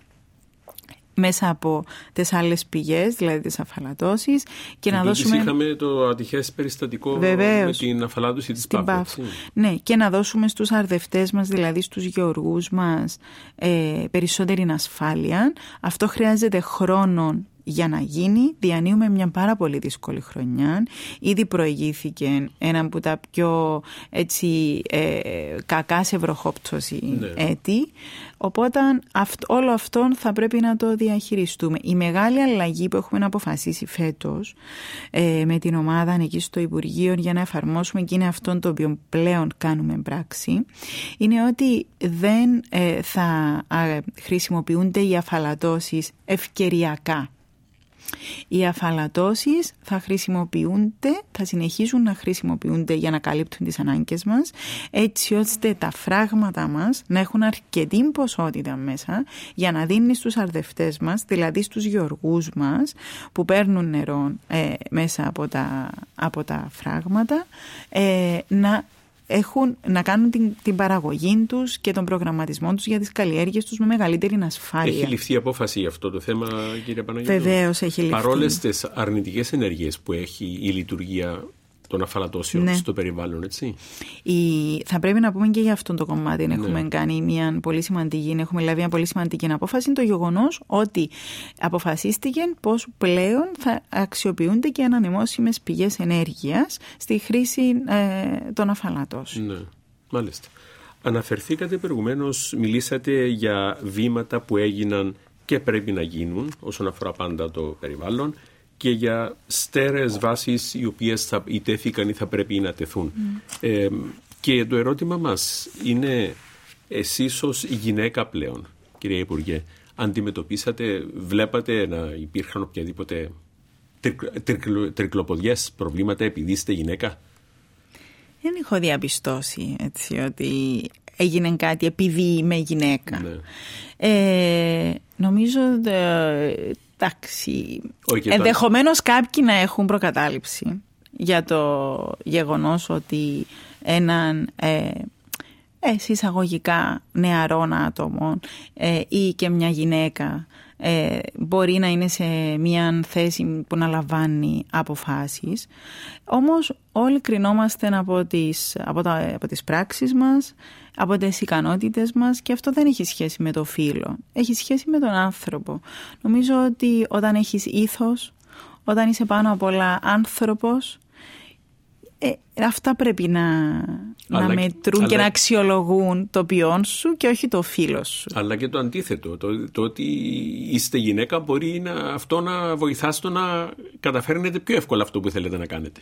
Speaker 3: μέσα από τις άλλες πηγές, δηλαδή τις αφαλατώσεις. Και να δώσουμε...
Speaker 2: είχαμε το ατυχές περιστατικό
Speaker 3: Βεβαίως,
Speaker 2: με την αφαλάτωση της Πάφου.
Speaker 3: Ναι, και να δώσουμε στους αρδευτές μας, δηλαδή στους γεωργούς μας, ε, περισσότερη ασφάλεια. Αυτό χρειάζεται χρόνο για να γίνει. Διανύουμε μια πάρα πολύ δύσκολη χρονιά. Ήδη προηγήθηκε ένα από τα πιο έτσι, ε, κακά σε βροχόπτωση ναι. έτη. Οπότε αυτ, όλο αυτό θα πρέπει να το διαχειριστούμε. Η μεγάλη αλλαγή που έχουμε αποφασίσει φέτος ε, με την ομάδα εκεί στο Υπουργείο για να εφαρμόσουμε και είναι αυτό το οποίο πλέον κάνουμε πράξη, είναι ότι δεν ε, θα α, χρησιμοποιούνται οι αφαλατώσεις ευκαιριακά. Οι αφαλατώσεις θα χρησιμοποιούνται, θα συνεχίσουν να χρησιμοποιούνται για να καλύπτουν τις ανάγκες μας, έτσι ώστε τα φράγματα μας να έχουν αρκετή ποσότητα μέσα για να δίνει στους αρδευτές μας, δηλαδή στους γεωργούς μας που παίρνουν νερό ε, μέσα από τα, από τα φράγματα, ε, να έχουν να κάνουν την, την παραγωγή τους και τον προγραμματισμό τους για τις καλλιέργειες τους με μεγαλύτερη ασφάλεια.
Speaker 2: Έχει ληφθεί απόφαση για αυτό το θέμα, κύριε Παναγιώτου?
Speaker 3: Βεβαίως έχει ληφθεί.
Speaker 2: Παρόλες τις αρνητικές ενέργειες που έχει η λειτουργία των αφαλατώσεων, ναι, στο περιβάλλον, έτσι.
Speaker 3: Η... Θα πρέπει να πούμε και για αυτό το κομμάτι. Ναι. Έχουμε κάνει μια πολύ σημαντική, έχουμε λάβει μια πολύ σημαντική απόφαση, το γεγονός ότι αποφασίστηκε πως πλέον θα αξιοποιούνται και ανανεώσιμες πηγές ενέργειας στη χρήση ε, των αφαλατώσεων.
Speaker 2: Ναι, μάλιστα. Αναφερθήκατε προηγουμένως, μιλήσατε για βήματα που έγιναν και πρέπει να γίνουν όσον αφορά πάντα το περιβάλλον, και για στέρεες βάσεις οι οποίες θα ιτέθηκαν ή θα πρέπει να τεθούν. Mm. Ε, και το ερώτημα μας είναι, εσείς ως γυναίκα πλέον, κυρία Υπουργέ, αντιμετωπίσατε, βλέπατε να υπήρχαν οποιαδήποτε τρικλοποδιές προβλήματα επειδή είστε γυναίκα?
Speaker 3: Δεν έχω διαπιστώσει έτσι, ότι έγινε κάτι επειδή είμαι γυναίκα. Ναι. Ε, νομίζω... Ε, εντάξει, ενδεχομένως κάποιοι να έχουν προκατάληψη για το γεγονός ότι έναν ε, ε, εισαγωγικά νεαρών άτομων ε, ή και μια γυναίκα ε, μπορεί να είναι σε μια θέση που να λαμβάνει αποφάσεις. Όμως όλοι κρινόμαστε από τις, από τα, από τις πράξεις μας, από τις ικανότητες μας, και αυτό δεν έχει σχέση με το φύλο. Έχει σχέση με τον άνθρωπο. Νομίζω ότι όταν έχεις ήθος, όταν είσαι πάνω απ' όλα άνθρωπος, ε, αυτά πρέπει να, να μετρούν αλλά... και να αξιολογούν το ποιόν σου και όχι το φύλο σου. Αλλά και το αντίθετο. Το, το ότι είστε γυναίκα μπορεί να, αυτό να βοηθά στο να καταφέρνετε πιο εύκολα αυτό που θέλετε να κάνετε.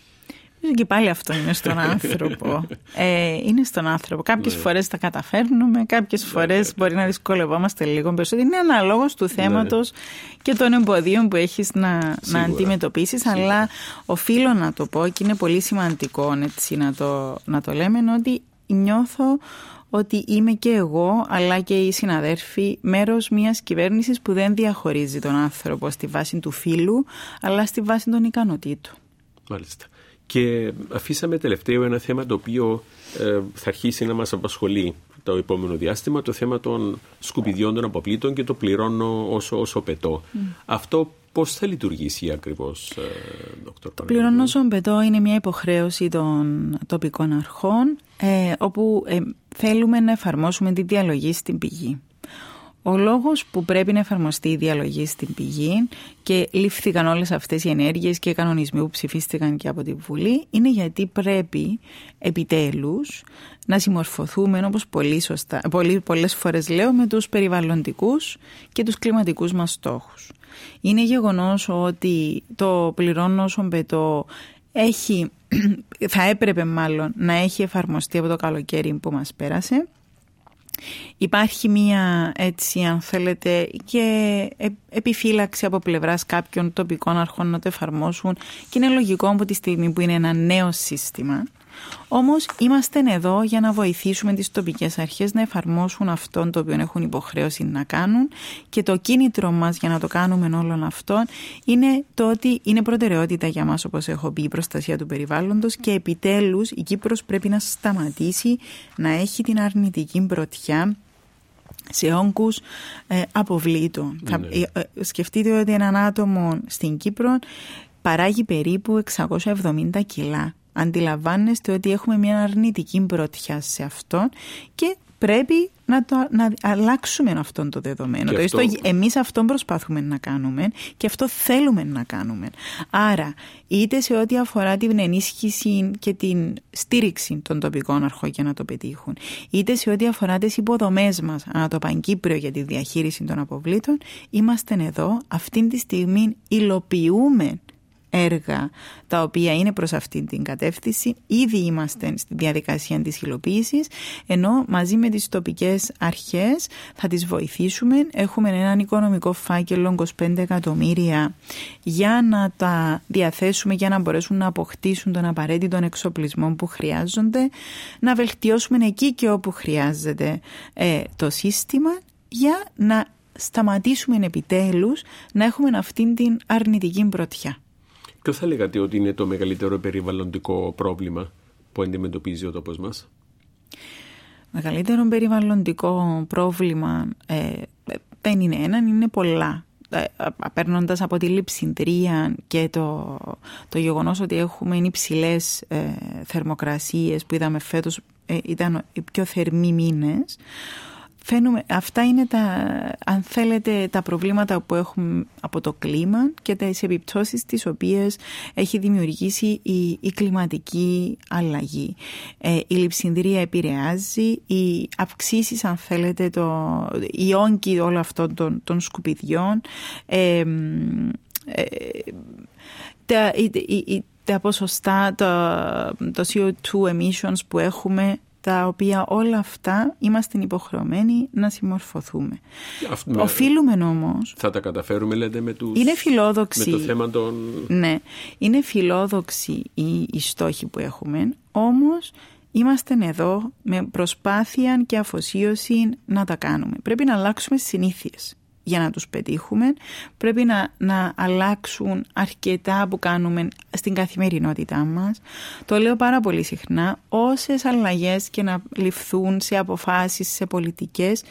Speaker 3: Και πάλι αυτό είναι στον άνθρωπο. Ε, είναι στον άνθρωπο. Κάποιες ναι. φορές τα καταφέρνουμε, κάποιες φορές ναι, μπορεί να δυσκολευόμαστε λίγο περισσότερο. Είναι αναλόγως του θέματος ναι. και των εμποδίων που έχεις να, να αντιμετωπίσεις. Σίγουρα. Αλλά οφείλω να το πω, και είναι πολύ σημαντικό έτσι, να, το, να το λέμε, ότι νιώθω ότι είμαι και εγώ, αλλά και οι συναδέρφοι, μέρος μιας κυβέρνησης που δεν διαχωρίζει τον άνθρωπο στη βάση του φύλου, αλλά στη βάση των ικανοτήτων. Μάλιστα.
Speaker 2: Και αφήσαμε τελευταίο ένα θέμα το οποίο ε, θα αρχίσει να μας απασχολεί το επόμενο διάστημα, το θέμα των σκουπιδιών των αποπλήτων και το πληρώνω όσο, όσο πετώ. Mm. Αυτό πώς θα λειτουργήσει ακριβώς, ε, Δόκτωρ
Speaker 3: Το πληρώνω όσο πετώ είναι μια υποχρέωση των τοπικών αρχών, ε, όπου ε, θέλουμε να εφαρμόσουμε τη διαλογή στην πηγή. Ο λόγος που πρέπει να εφαρμοστεί η διαλογή στην πηγή και λήφθηκαν όλες αυτές οι ενέργειες και οι κανονισμοί που ψηφίστηκαν και από τη Βουλή είναι γιατί πρέπει επιτέλους να συμμορφωθούμε, όπως πολύ σωστά, πολύ, πολλές φορές λέω, με τους περιβαλλοντικούς και τους κλιματικούς μας στόχους. Είναι γεγονός ότι το πληρώνω όσον πετώ έχει, θα έπρεπε μάλλον να έχει εφαρμοστεί από το καλοκαίρι που μας πέρασε. Υπάρχει μία, έτσι αν θέλετε, και επιφύλαξη από πλευράς κάποιων τοπικών αρχών να το εφαρμόσουν, και είναι λογικό από τη στιγμή που είναι ένα νέο σύστημα. Όμως είμαστε εδώ για να βοηθήσουμε τις τοπικές αρχές να εφαρμόσουν αυτό το οποίο έχουν υποχρέωση να κάνουν, και το κίνητρο μας για να το κάνουμε όλων αυτών είναι το ότι είναι προτεραιότητα για μας, όπως έχω πει, η προστασία του περιβάλλοντος, και επιτέλους η Κύπρος πρέπει να σταματήσει να έχει την αρνητική πρωτιά σε όγκους ε, αποβλήτων. Ναι. Θα, ε, σκεφτείτε ότι έναν άτομο στην Κύπρο παράγει περίπου εξακόσια εβδομήντα κιλά. Αντιλαμβάνεστε ότι έχουμε μια αρνητική πρωτιά σε αυτόν και πρέπει να, το, να αλλάξουμε αυτόν το δεδομένο. Το αυτό... Εμείς αυτόν προσπαθούμε να κάνουμε και αυτό θέλουμε να κάνουμε. Άρα, είτε σε ό,τι αφορά την ενίσχυση και την στήριξη των τοπικών αρχών για να το πετύχουν, είτε σε ό,τι αφορά τις υποδομές μας ανά το Παγκύπριο για τη διαχείριση των αποβλήτων, είμαστε εδώ. Αυτή τη στιγμή υλοποιούμε έργα τα οποία είναι προς αυτή την κατεύθυνση. Ήδη είμαστε στη διαδικασία της υλοποίησης, ενώ μαζί με τις τοπικές αρχές θα τις βοηθήσουμε. Έχουμε έναν οικονομικό φάκελο είκοσι πέντε εκατομμύρια για να τα διαθέσουμε, για να μπορέσουν να αποκτήσουν τον απαραίτητο εξοπλισμό που χρειάζονται, να βελτιώσουμε εκεί και όπου χρειάζεται ε, το σύστημα, για να σταματήσουμε επιτέλους να έχουμε αυτήν την αρνητική πρωτιά.
Speaker 2: Ποιο θα λέγατε ότι είναι το μεγαλύτερο περιβαλλοντικό πρόβλημα που αντιμετωπίζει ο τόπος μας?
Speaker 3: Μεγαλύτερο περιβαλλοντικό πρόβλημα ε, δεν είναι ένα, είναι πολλά. Παίρνοντας από τη λειψιδρία και το, το γεγονός ότι έχουμε υψηλές ε, θερμοκρασίες που είδαμε φέτος, ε, ήταν οι πιο θερμοί μήνες. Φαίνουμε, αυτά είναι τα, αν θέλετε, τα προβλήματα που έχουμε από το κλίμα και τις επιπτώσεις τις οποίες έχει δημιουργήσει η, η κλιματική αλλαγή. Ε, η λειψιδρία επηρεάζει, οι αυξήσεις, αν θέλετε, το, οι όγκοι όλων αυτών των, των σκουπιδιών, ε, ε, τα, η, η, τα ποσοστά, το, το σι ο δύο emissions που έχουμε, τα οποία όλα αυτά είμαστε υποχρεωμένοι να συμμορφωθούμε. Αυτό, οφείλουμε όμως...
Speaker 2: Θα τα καταφέρουμε, λέτε, με, τους,
Speaker 3: είναι φιλόδοξη,
Speaker 2: με το θέμα των...
Speaker 3: Ναι, είναι φιλόδοξη η, η στόχη που έχουμε, όμως είμαστε εδώ με προσπάθεια και αφοσίωση να τα κάνουμε. Πρέπει να αλλάξουμε συνήθειες. Για να τους πετύχουμε πρέπει να, να αλλάξουν αρκετά που κάνουμε στην καθημερινότητά μας. Το λέω πάρα πολύ συχνά, όσες αλλαγές και να ληφθούν σε αποφάσεις, σε πολιτικές,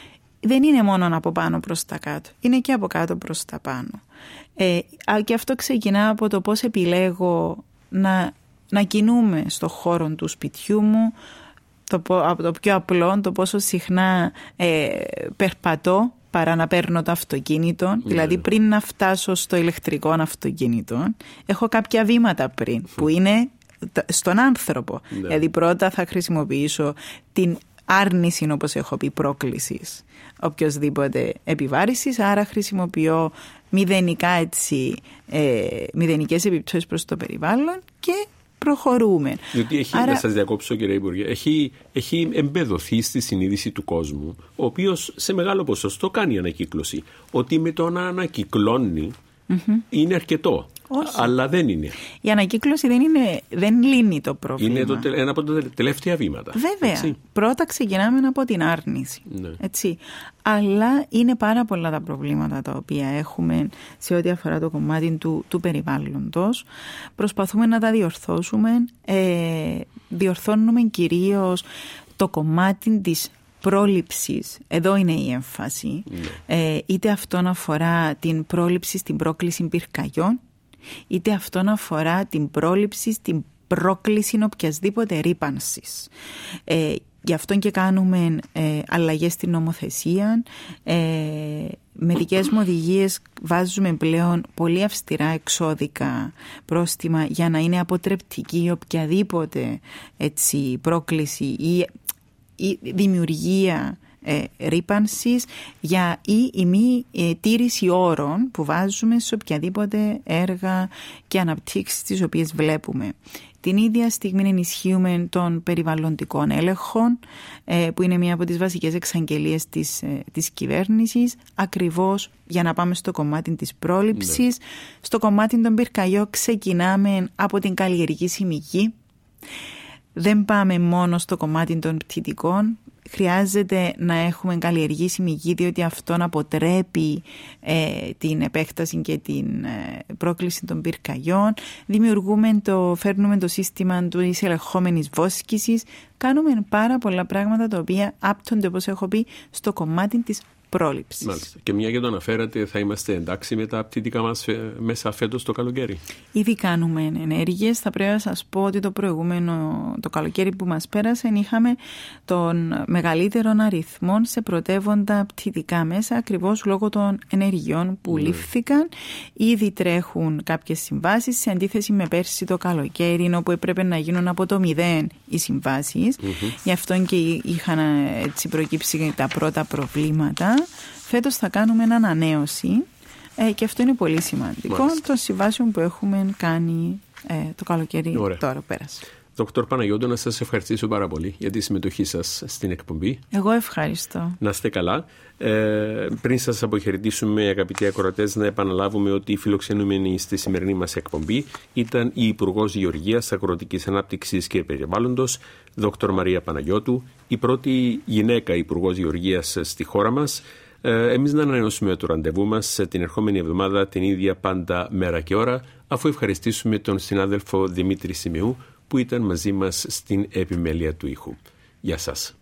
Speaker 3: δεν είναι μόνο από πάνω προς τα κάτω, είναι και από κάτω προς τα πάνω. Ε, και αυτό ξεκινά από το πώς επιλέγω να, να κινούμε στο χώρο του σπιτιού μου, το, από το πιο απλό, το πόσο συχνά ε, περπατώ, παρά να παίρνω το αυτοκίνητο, yeah. δηλαδή πριν να φτάσω στο ηλεκτρικό αυτοκίνητο, έχω κάποια βήματα πριν, που είναι στον άνθρωπο. Yeah. Δηλαδή πρώτα θα χρησιμοποιήσω την άρνηση, όπως έχω πει, πρόκλησης οποιοσδήποτε επιβάρησης, άρα χρησιμοποιώ μηδενικά έτσι, ε, μηδενικές επιπτώσεις προς το περιβάλλον και προχωρούμε.
Speaker 2: Διότι έχει, Άρα... να σας διακόψω, κύριε Υπουργέ, έχει, έχει εμπεδοθεί στη συνείδηση του κόσμου, ο οποίος σε μεγάλο ποσοστό κάνει ανακύκλωση. Ότι με το να ανακυκλώνει mm-hmm. είναι αρκετό. Όχι. Αλλά δεν είναι.
Speaker 3: Η ανακύκλωση δεν, είναι, δεν λύνει το πρόβλημα.
Speaker 2: Είναι το, ένα από τα τελευταία βήματα.
Speaker 3: Βέβαια. Έτσι. Πρώτα ξεκινάμε από την άρνηση.
Speaker 2: Ναι.
Speaker 3: Έτσι. Αλλά είναι πάρα πολλά τα προβλήματα τα οποία έχουμε σε ό,τι αφορά το κομμάτι του, του περιβάλλοντος. Προσπαθούμε να τα διορθώσουμε. Ε, διορθώνουμε κυρίως το κομμάτι της πρόληψης, εδώ είναι η έμφαση. Ναι. Ε, είτε αυτόν αφορά την πρόληψη στην πρόκληση πυρκαγιών, είτε αυτόν αφορά την πρόληψη στην πρόκληση οποιασδήποτε ρύπανσης. Ε, γι' αυτό και κάνουμε ε, αλλαγές στην νομοθεσία. Ε, με δικές μου οδηγίες βάζουμε πλέον πολύ αυστηρά εξώδικα πρόστιμα για να είναι αποτρεπτική οποιαδήποτε έτσι, πρόκληση ή, ή δημιουργία Ε, ρύπανσης για ή η μη ε, τήρηση όρων που βάζουμε σε οποιαδήποτε έργα και αναπτύξεις τις οποίες βλέπουμε. Την ίδια στιγμή ενισχύουμε των περιβαλλοντικών έλεγχων ε, που είναι μία από τις βασικές εξαγγελίες της, ε, της κυβέρνησης, ακριβώς για να πάμε στο κομμάτι της πρόληψης. Ναι. Στο κομμάτι των πυρκαγιών ξεκινάμε από την καλλιεργήσιμη γη. Δεν πάμε μόνο στο κομμάτι των πτυτικών. Χρειάζεται να έχουμε καλλιεργήσιμη γη, διότι αυτό αποτρέπει ε, την επέκταση και την ε, πρόκληση των πυρκαγιών. Δημιουργούμε το, φέρνουμε το σύστημα της ελεγχόμενης βόσκησης. Κάνουμε πάρα πολλά πράγματα τα οποία άπτονται, όπως έχω πει, στο κομμάτι της πρόληψης.
Speaker 2: Μάλιστα. Και μια και το αναφέρατε, θα είμαστε εντάξει με τα πτυτικά μας μέσα φέτος το καλοκαίρι?
Speaker 3: Ήδη κάνουμε ενέργειες. Θα πρέπει να σας πω ότι το προηγούμενο, το καλοκαίρι που μας πέρασε, είχαμε τον μεγαλύτερο αριθμό σε πρωτεύοντα πτυτικά μέσα, ακριβώς λόγω των ενεργειών που ναι. λήφθηκαν. Ήδη τρέχουν κάποιες συμβάσεις, σε αντίθεση με πέρσι το καλοκαίρι, όπου έπρεπε να γίνουν από το μηδέν οι συμβάσεις. Mm-hmm. Γι' αυτό και είχαν έτσι προκύψει τα πρώτα προβλήματα. Φέτος θα κάνουμε ένα ανανέωση ε, και αυτό είναι πολύ σημαντικό των συμβάσεων που έχουμε κάνει ε, το καλοκαίρι. Ωραία. Τώρα πέρασε.
Speaker 2: Δόκτωρ Παναγιώτου, να σας ευχαριστήσω πάρα πολύ για τη συμμετοχή σας στην εκπομπή.
Speaker 3: Εγώ ευχαριστώ.
Speaker 2: Να είστε καλά. Ε, πριν σας αποχαιρετήσουμε, αγαπητοί ακροατές, να επαναλάβουμε ότι η φιλοξενούμενη στη σημερινή μας εκπομπή ήταν η Υπουργός Γεωργίας, Αγροτικής Ανάπτυξης και Περιβάλλοντος, Δόκτωρ Μαρία Παναγιώτου, η πρώτη γυναίκα Υπουργός Γεωργίας στη χώρα μας. Ε, εμείς να ανανεώσουμε το ραντεβού μας την ερχόμενη εβδομάδα την ίδια πάντα μέρα και ώρα, αφού ευχαριστήσουμε τον συνάδελφο Δημήτρη Σημειού που ήταν μαζί μας στην επιμέλεια του ήχου. Γεια σας.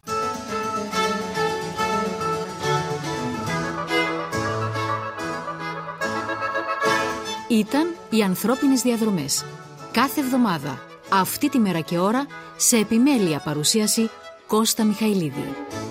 Speaker 1: Ήταν οι ανθρώπινες διαδρομές. Κάθε εβδομάδα, αυτή τη μέρα και ώρα, σε επιμέλεια παρουσίαση Κώστα Μιχαηλίδη.